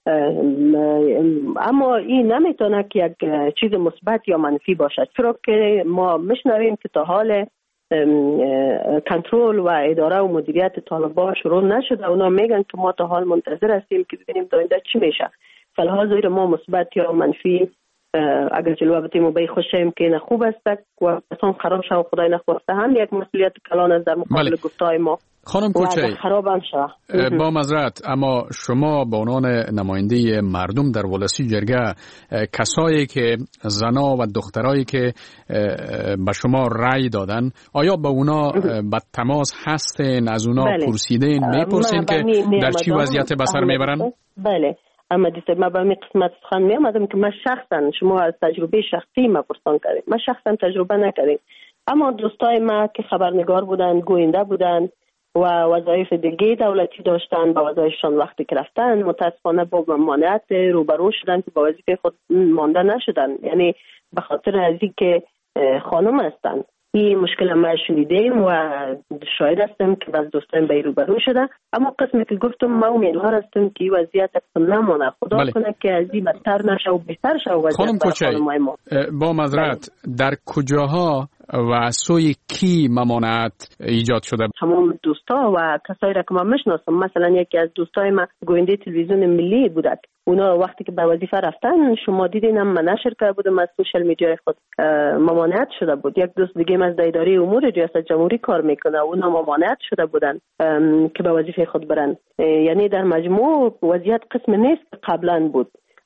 اما این نمیتونه که یک چیز مثبت یا منفی باشه، چرا که ما میشنویم که تا حال کنترل و اداره و مدیریت طالبان شروع نشده. اونا میگن که ما تا حال منتظر هستیم که ببینیم آینده چی میشه. فلحاظ ما مثبت یا منفی اگر جلوه بتیم و به خوشیم که خوب است و اصلا خراب شد و خدای نخواسته هم یک مسئولیت کلان است در مقابل گفتهای ما. خانم کوچی خراب هم شد. با معذرت اما شما به عنوان نماینده مردم در ولسی جرگه کسایی که زنا و دخترایی که به شما رأی دادن آیا با اونا به تماس هستین؟ از اونا پرسیدین؟ میپرسین که در چی وضعیت به سر میبرن؟ بله احمدی صاحب، من به این قسمت سخن می آمدم که من شخصا شما از تجربه شخصی ما پرسان کردیم. من شخصا تجربه نکردیم، اما دوستای ما که خبرنگار بودن، گوینده بودن و وظایف دیگه دولتی داشتن، با وظایفشان وقتی که رفتن متاسفانه با ممانعت روبرو شدن که با وظیفه خود مانده نشدن، یعنی به خاطر از اینکه خانم هستن. این مشکل ما شنیدیم و شاهد هستم که بعض دوستان به روبرو شده. اما قسمی که گفتم ما امیدوار هستم که این وضعیت نمونه، خدا کنه که از این بدتر نشه و بهتر شه وضعیت برای ما. با معذرت در کجاها و از سوی کی ممانعت ایجاد شده؟ همون دوستا و کسایی را که من میشناسم، مثلا یکی از دوستای من گوینده تلویزیون ملی بودن. اونا وقتی که به وظیفه رفتن شما دیدین هم من نشر کرده بودم از سوشال میدیا خود ممانعت شده بود. یک دوست دیگه از اداره امور ریاست جمهوری کار میکنه، اونا ممانعت شده بودن که به وظیفه خود برن. یعنی در مجموع وضعیت قسم نیست قبلا بود.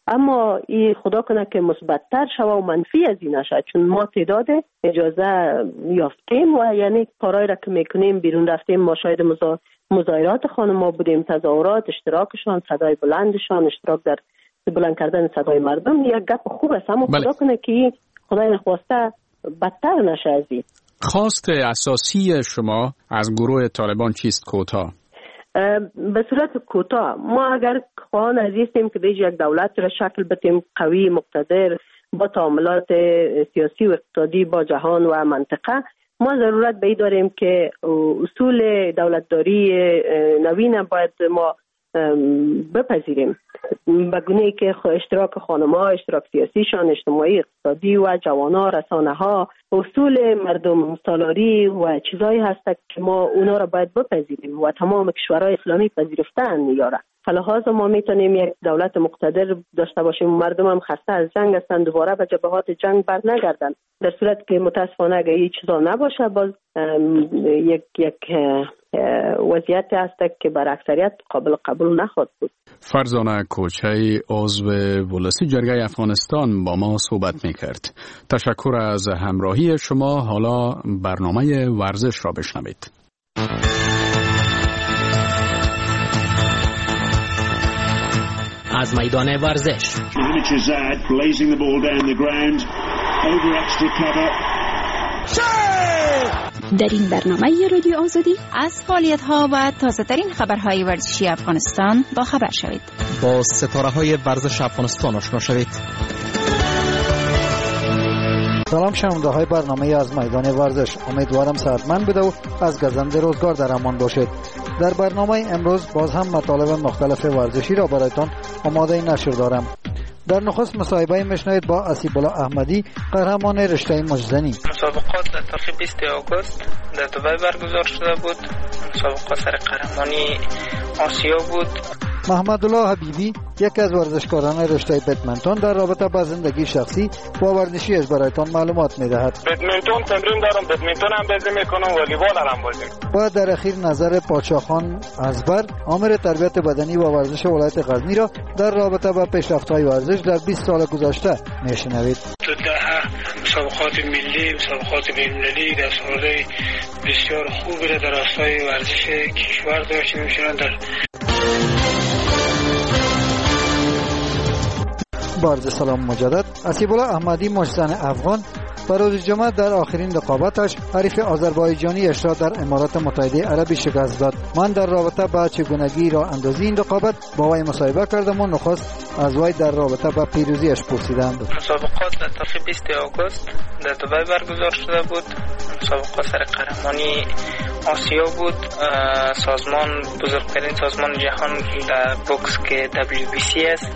اما این خدا کنه که مثبت‌تر شوه و منفی از این نشه، چون ما تعداد اجازه یافتیم و یعنی کارهایی را که میکنیم بیرون رفتیم، ما شاید مظاهرات خانم‌ها بودیم، تظاهرات، اشتراکشان، صدای بلندشان، اشتراک در بلند کردن صدای مردم، یک گپ خوب است، اما خدا کنه که خدای نخواسته بدتر نشه از این. خواست اساسی شما از گروه طالبان چیست کوتاه؟ به صورت کوتاه ما اگر خواهان عزیزیم که دیگه یک دولت را شکل بدیم قوی، مقتدر، با تعاملات سیاسی و اقتصادی با جهان و منطقه، ما ضرورت به این داریم که اصول دولتداری نوین باید ما بپذیریم، به گونه‌ای که اشتراک خانم‌ها، اشتراک سیاسیشان، اجتماعی، اقتصادی و جوان‌ها، رسانه‌ها، اصول مردم سالاری و چیزایی هست که ما اونا را باید بپذیریم و تمام کشورهای اسلامی پذیرفتن یاره. فلحاظ ما میتونیم یک دولت مقتدر داشته باشیم، مردم هم خسته از جنگ هستن، دوباره به جبهات جنگ بر نگردن. در صورت که متاسفانه اگه این چیزا نباشه، باز یک وضعیت هست که بر اکثریت قابل قبول نخواهد بود. فرزانه کوچی عضو ولسی جرگه افغانستان با ما صحبت میکرد. تشکر از همراهی شما. حالا برنامه ورزش را بشنوید. از میدان ورزش در این برنامه رادیو آزادی از فعالیت‌ها و تازه‌ترین خبرهای ورزشی افغانستان با خبر شوید. با ستاره‌های ورزش افغانستان آشنا شوید. سلام شنونده‌های برنامه از میدان ورزش، امیدوارم صحتمند بوده و از گزند روزگار در امان باشید. در برنامه امروز باز هم مطالب مختلف ورزشی را برایتان آماده نشر دارم. در نخست مصاحبه میشنوید با اسیب‌الله احمدی، قهرمان رشته مجزنی. مسابقات در تاریخ 20 آگوست در دبی برگزار شده بود. مسابقات سر قهرمانی آسیا بود. محمد الله حبیبی یکی از ورزشکاران رشته بدمنتون در رابطه با زندگی شخصی و ورزشیش برایتان معلومات میدهد. بدمنتون تمرین دارم، بدمنتون هم بازی میکنم، والیبال هم بازی. و در اخیر نظر پادشاهخان ازبر، آمر تربیت بدنی و ورزش ولایت غزنی را در رابطه با پیشرفت‌های ورزش در 20 سال گذشته میشنوید. مسابقات ملی، مسابقات بین‌المللی در سال‌های بسیار خوبی را در راستای ورزش کشور داشته میشن. در با سلام مجدد، اسیب‌الله احمدی مجزن افغان بر روز جمعه در آخرین رقابتش حریف آذربایجانی‌اش را در امارات متحده عربی شکست داد. من در رابطه با چگونگی راه اندازی این رقابت با وی مصاحبه کردم و نخست از وی در رابطه با پیروزیش پرسیدم. مسابقات در تاریخ 20 آگوست در دبی برگزار شده بود. مسابقات سر قهرمانی آسیا بود. سازمان بزرگترین سازمان جهان در بوکس که WBC است.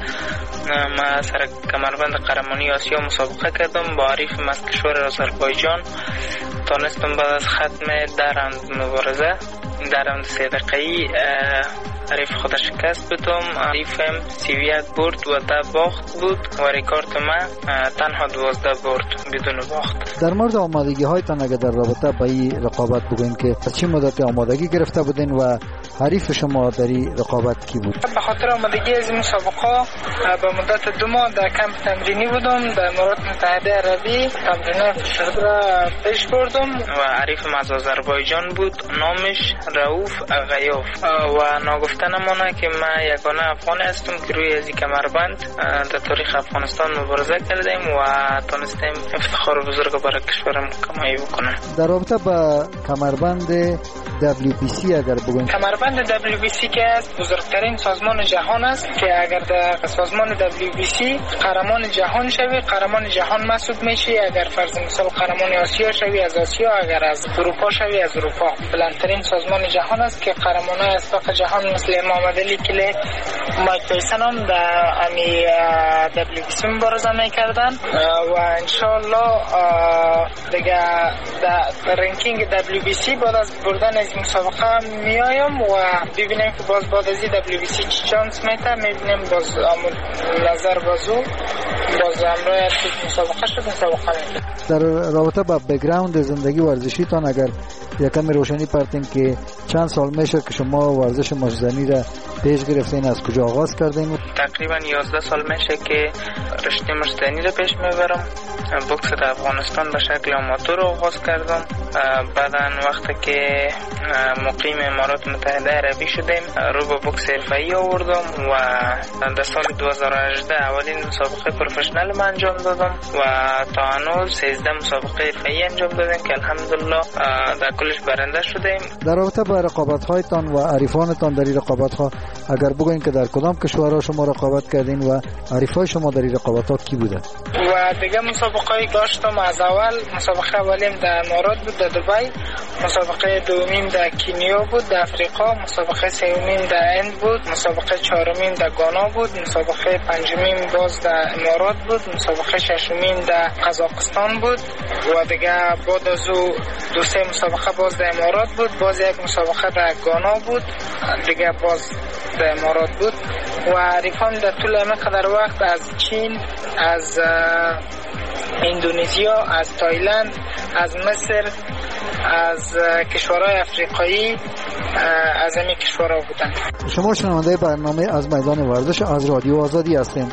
ما سر کمربند قهرمانی آسیا مسابقه کردم با حریف از کشور آذربایجان. تانستم بعد از ختم در راند مبارزه، در راند 3 دقیقه‌ای حریف خود شکست بدم. حریفم 31 برد و 10 باخت بود و ریکارد من تنها 12 برد بدون باخت. در مورد آمادگی هایتان اگر در رابطه با این رقابت بگوین که چه مدت آمادگی گرفته بودین و حریف شما در این رقابت کی بود؟ به خاطر آمادگی از این مسابقه به مدت 2 ماه در کمپ تمرینی بودم در امارات متحده عربی. تمرینات را پیش بردم و حریفم از آذربایجان بود، نامش رؤوف غیاف و ناگفتن مانه که من یگانه افغان هستم که روی از این کمربند در تاریخ افغانستان مبارزه کردیم و تونستیم افتخار بزرگ برای کشورم کمایی بکنم. در رابطه با کمربند WBC اگر بگوین. کمربند WBC که است بزرگترین سازمان جهان است که اگر در سازمان WBC قهرمان جهان شوی، قهرمان جهان محسوب میشی. اگر فرض مثال قهرمان آسیا شوی، از آسیا. اگر از اروپا شوی، از اروپا. بلندترین سازمان جهان است که قهرمانای اسبق جهان مثل محمد علی کلی، مایک تایسون هم در امی WBC مبارزه میکردن و انشالله دیگه در رنکینگ WBC بعد از بردن از این مسابقه میایم و ببینیم که باز بعد از این WBC چی چانس میده. میبینیم باز نظر بازو باز همراه هستید مسابقه شد مسابقه میده. در رابطه با بک‌گراند زندگی ورزشی تان اگر یکم روشنی پرتین که چند سال میشه که شما ورزش مشتزنی را پیش گرفتین، از کجا آغاز کردین؟ تقریبا 11 سال میشه که رشته مشتزنی را پیش میبرم. بوکس در افغانستان به شکل آماتور آغاز کردم. بعدا وقتی که مقیم امارات متحده عربی شدیم رو به بوکس حرفه‌ای آوردم و در سال 2018 اولین مسابقه پروفشنال ما انجام دادم و تا هنوز 13 مسابقه حرفه‌ای انجام دادیم که الحمدلله در کلش برنده شدیم. در رابطه با رقابت‌هایتان و حریفانتان در این رقابت‌ها اگر بگوین که در کدام کشورها شما رقابت کردین و حریفای شما در این رقابت‌ها کی بوده؟ و دیگه مسابقه‌ای داشتم. از اول مسابقه اولیم در امارات بود، در دبی. مسابقه دومیم در کینیا بود، در افریقا. مسابقه سومیم در هند بود. مسابقه چهارمیم در گانا بود. مسابقه پنجمیم باز در امارات بود. مسابقه ششمیم در قزاقستان بود و دیگه بعد از او دو سه مسابقه باز در امارات بود. باز یک مسابقه در گانا بود، دیگه باز در امارات بود. و حریفان در طول همه قدر وقت از چین، از اندونزیا، از تایلند، از مصر، از کشورهای افریقایی، از همین کشورها بودن. شما شنونده برنامه از میدان ورزش از رادیو آزادی هستین.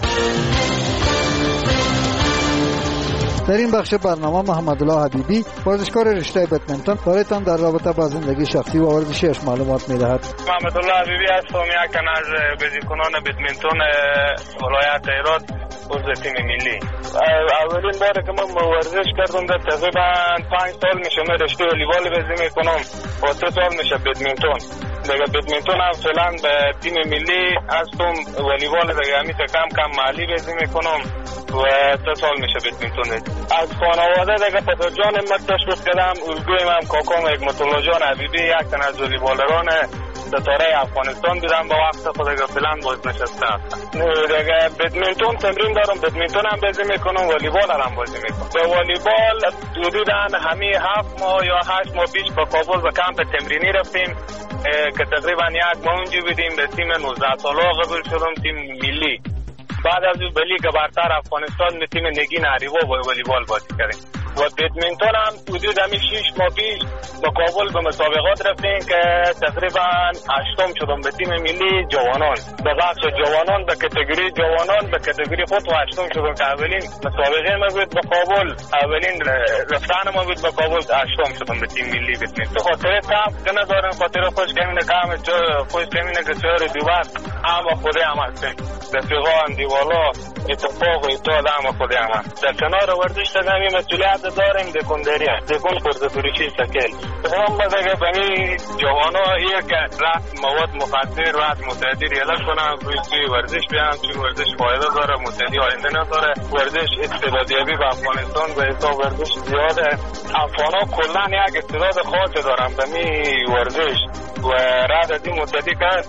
در این بخش برنامه محمد الله حبیبی ورزشکار رشته بدمنتون برایتان در رابطه با زندگی شخصی و ورزشیش معلومات می‌دهد. محمد الله حبیبی هستم، یک تن از بازیکنان بدمنتون ولایت هرات عضو تیم ملی. اولین بار که من ورزش کردم در تقریبا 5 سال میشه. من رشته والیبال بازی میکنم و 3 سال میشه بدمنتون. دیگه بدمنتون هم فعلا به تیم ملی هستم. والیبال دیگه همیشه کم محلی بازی میکنم و 3 سال میشه بدمنتون. از خانواده دیگه پدر جان من تشویق کردم. الگویم هم کاکام حکمت‌الله جان حبیبی، یک تن از والیبالران ستاره افغانستان بودم. با وقت خود دیگه فعلا باز نشسته هستم. دیگه بدمنتون تمرین دارم، بدمنتون هم بازی میکنم، والیبال هم بازی میکنم. به والیبال حدوداً همین 7 ماه یا 8 ماه پیش به کابل به کمپ تمرینی رفتیم که تقریبا 1 ماه اونجا بودیم. به تیم 19 ساله قبول شدم، تیم ملی. بعد از اون به لیگ برتر افغانستان به تیم نگین اریوا با والیبال بازی کردیم. و بدمنتون هم حدود 6 ماه پیش به کابل به مسابقات رفتیم که تقریبا 8م شدم به تیم ملی جوانان. به بخش جوانان به کاتگوری جوانان به کاتگوری خود و 8م شدم که اولین مسابقه ما بود به کابل، اولین رفتن ما بود به کابل، 8م شدم به تیم ملی بدمنتون. خاطر تام که ندارم، خاطر خوش کمینه کام خوش کمینه که چهار دیوار اما خودی هم هستیم. رفیقان دیوالا اتفاق و ایتال اما خودی هم هست. در کنار ورزش تنمی مسئولیت داریم دکندری دکون خورده فروشی سکل. هم بزرگه بمی جوانا یک رات مواد مخدر رات متعدی ریاضت کنم روی ورزش بیان، چون ورزش فایده داره، متعدی آینده نداره. ورزش استعدادیابی به افغانستان به حساب ورزش زیاده. افغانا کلا یک استعداد خاص دارن بمی ورزش و رات از این متعدی کرد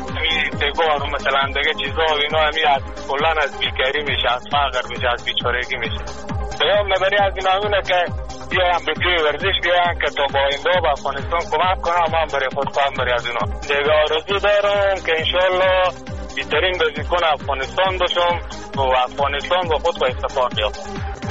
تگار مثلا دیگه چیزا و اینا همی از کلان از بیکاری میشه، از فقر میشه، از بیچارگی میشه. بیام نبری از این همونه که بیایم به توی ورزش بیایم که تا با آینده به افغانستان کمک کنم، هم برای خود فهم بری از اینا. دیگه آرزو دارم که انشالله بیترین بازیکن افغانستان باشم و افغانستان با خود با افتخار بیافم.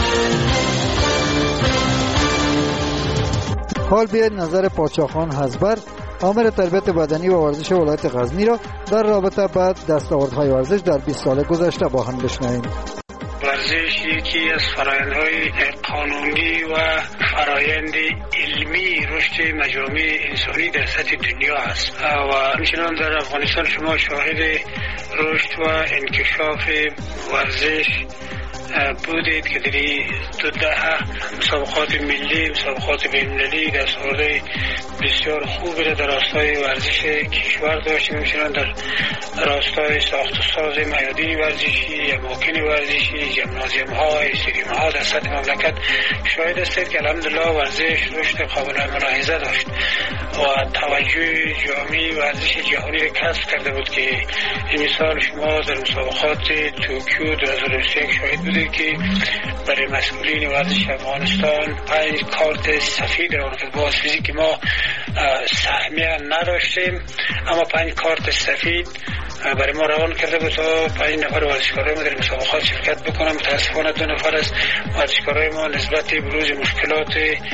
حال بیاید نظر پادشاهخان حزبر آمر تربیت بدنی و ورزش ولایت غزنی را در رابطه با دستاوردهای ورزش در 20 سال گذشته با هم بشنویم. ورزش یکی از فرآیندهای قانونی و فرآیند علمی رشد مجامع انسانی در سطح دنیا است و همچنان در افغانستان شما شاهد رشد و انکشاف ورزش بودید که در دو دهه مسابقات ملی، مسابقات بین‌المللی دستاوردهای بسیار خوبی را در راستای ورزش کشور داشتیم. همچنان در راستای ساخت و ساز میادین ورزشی، اماکن ورزشی، ژیمنازیوم‌ها، استادیوم‌ها در سطح مملکت شاهد هستید که الحمدلله ورزش رشد قابل ملاحظه داشت و توجه جامعی ورزش جهانی را کسب کرده بود که این مثال شما در مسابقات توکیو 2021 شاهد بودید که برای مسئولین ورزش افغانستان 5 کارت سفید را که باز فیزیک ما سهمیه نداشتیم، اما 5 کارت سفید برای ما روان کرده بود تا 5 نفر ورزشکارای ما در مسابقات شرکت بکنم. متاسفانه 2 نفر از ورزشکارای ما نسبت بروز مشکلات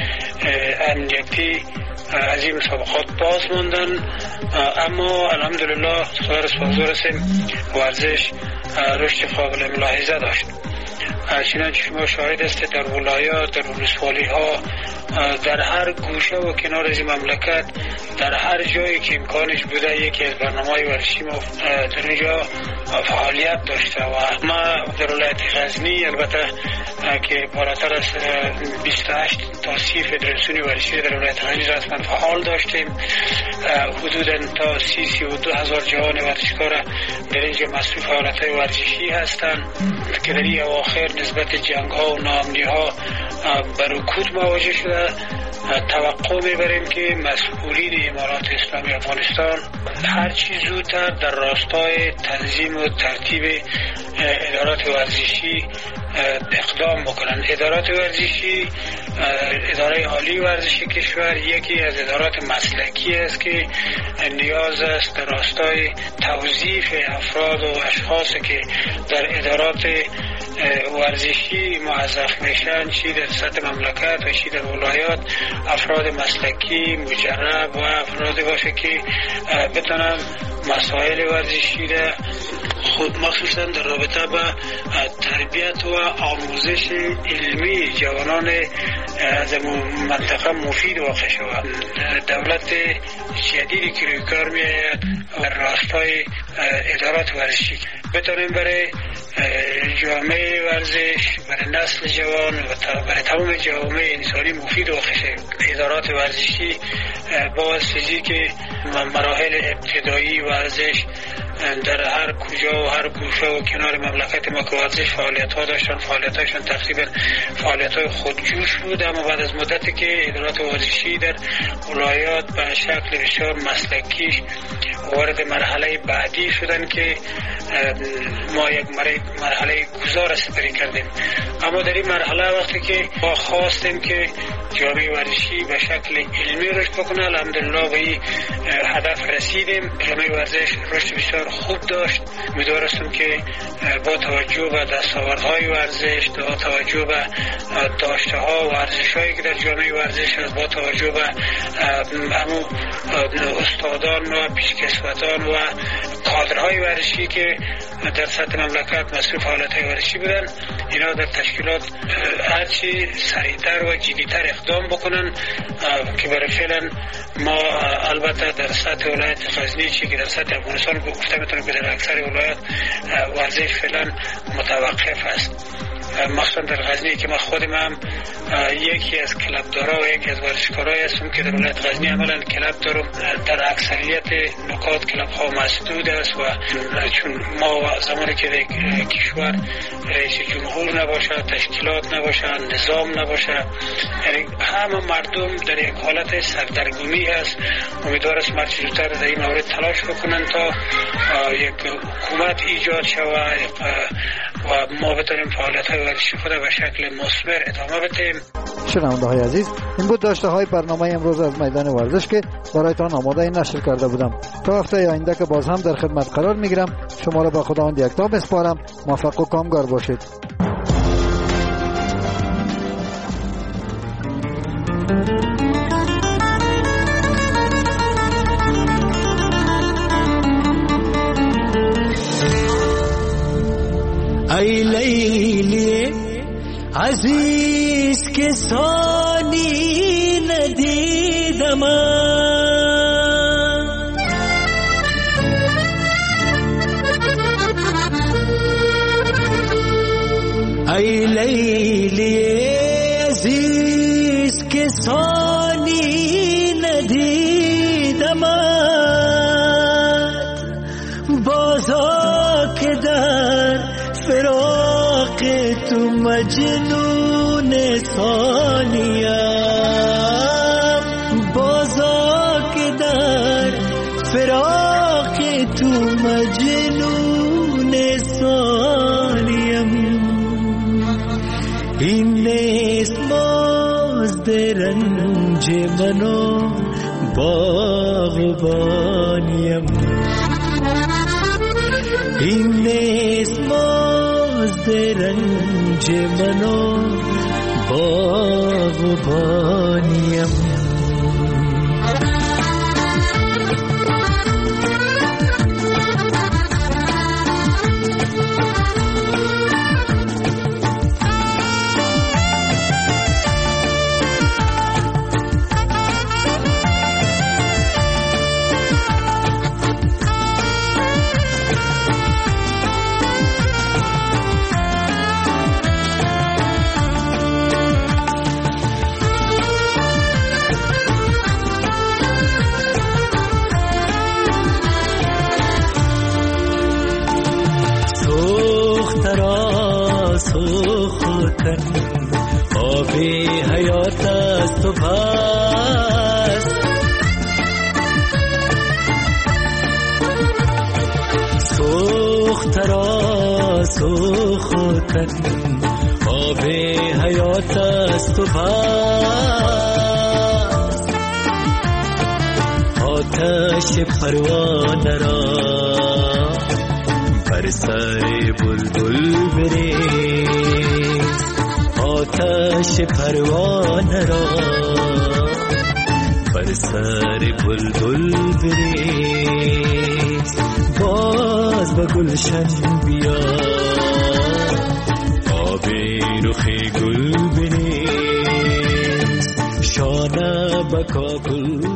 امنیتی از این مسابقات باز موندن، اما الحمدلله خدا را سپاسگزار هستیم ورزش رشد قابل ملاحظه داشت. چنانچه شما شاهد هستید در ولایات، در ولسوالی ها، در هر گوشه و کنار از مملکت، در هر جایی که امکانش بوده یکی از برنامه‌های ورزشی ما در اینجا فعالیت داشته و ما در ولایت غزنی البته که بالاتر از 28 تا 30 فدراسیون ورزشی در ولایت غزنی رسما فعال داشتیم. حدوداً تا 32 هزار جوان ورزشکار در اینجا مسئول فعالیت‌های ورزشی هستند که در این اواخر نسبت جنگ‌ها و ناامنی‌ها بر رکود مواجه شده. توقع میبریم که مسئولین امارات اسلامی افغانستان هر چی زودتر در راستای تنظیم و ترتیب ادارات ورزشی اقدام بکنن. ادارات ورزشی، اداره عالی ورزش کشور یکی از ادارات مسلکی است که نیاز است در راستای توظیف افراد و اشخاصی که در ادارات ورزشی موظف میشن، چی در سطح مملکت و چی در ولایات، افراد مسلکی مجرب و افراد باشه که بتونن مسائل ورزشی را خود مخصوصا در رابطه با تربیت و آموزش علمی جوانان از منطقه مفید واقع شود. دولت جدیدی که روی کار میآید در راستای ادارات ورزشی بتونیم برای جامعه ورزش، برای نسل جوان و برای تمام جوامع انسانی مفید واقع شود. ادارات ورزشی با واسطه که مراحل ابتدایی ورزش در هر کجا و هر گوشه و کنار مملکت ما که ورزش فعالیت ها داشتن، فعالیت هاشون تقریبا فعالیت های خودجوش بود، اما بعد از مدتی که ادارات ورزشی در ولایات به شکل بسیار مسلکی وارد مرحله بعدی شدن که ما یک مرحله گذار سپری کردیم. اما در این مرحله وقتی که ما خواستیم که جامعه ورزشی به شکل علمی رشد بکنه، الحمدلله به این هدف رسیدیم. جامعه ورزش رشد بسیار خوب داشت. امیدوارم که با توجه به دستاوردهای ورزش، با توجه به داشته‌ها و ارزش‌هایی که در جامعه ورزش هست، با توجه به همون استادان و پیشکسوتان و کادرهای ورزشی که در سطح مملکت مسئول فعالیت‌های ورزشی بودن، اینا در تشکیلات هرچی سریعتر و جدی‌تر اقدام بکنن که برای فعلا ما البته در سطح ولایت غزنی چی که در سطح افغانستان گفته میتونم که در اکثر ولایات ورزش فعلا متوقف است. مخصوصا در غزنی که ما خودم هم یکی از کلبدارا و یکی از ورزشکارایی هستم که در ولایت غزنی عملا کلب دارم. در اکثریت نقاط کلب ها مسدود است و چون ما زمانی که در کشور رئیس جمهور نباشه، تشکیلات نباشه، نظام نباشه، یعنی همه مردم در یک حالت سردرگمی هست. امیدوارم هر چه زودتر در این مورد تلاش بکنن تا یک حکومت ایجاد شود و ما بتونیم فعالیت‌های ورزشی خود به شکل مثمر ادامه بدیم. شنونده‌های عزیز، این بود داشته‌های برنامه امروز از میدان ورزش که برایتان آماده نشر کرده بودم. تا هفته آینده که باز هم در خدمت قرار میگیرم. شما را به خداوند یکتا میسپارم. موفق و کامگار باشید. ای لیلی عزیز که ثانی ندیدم، ای لیلی عزیز که ثانی ندیدم، بازا که در فراق تو مجنون ثانیم، بازا که در فراق تو مجنون ثانیم. این نیست باز رنج منو باغبانیم. این نیست مزد رنج منو باغبانیم. آب حیات است و بس، سوخترا سوختن آب حیات است و بس، آتش پروانه را بر سر بلبل بریز، آتش پروانه را بر سر بلبل بریز، باز به گلشن بیا آب رخ گل بریز، شانه به کاکل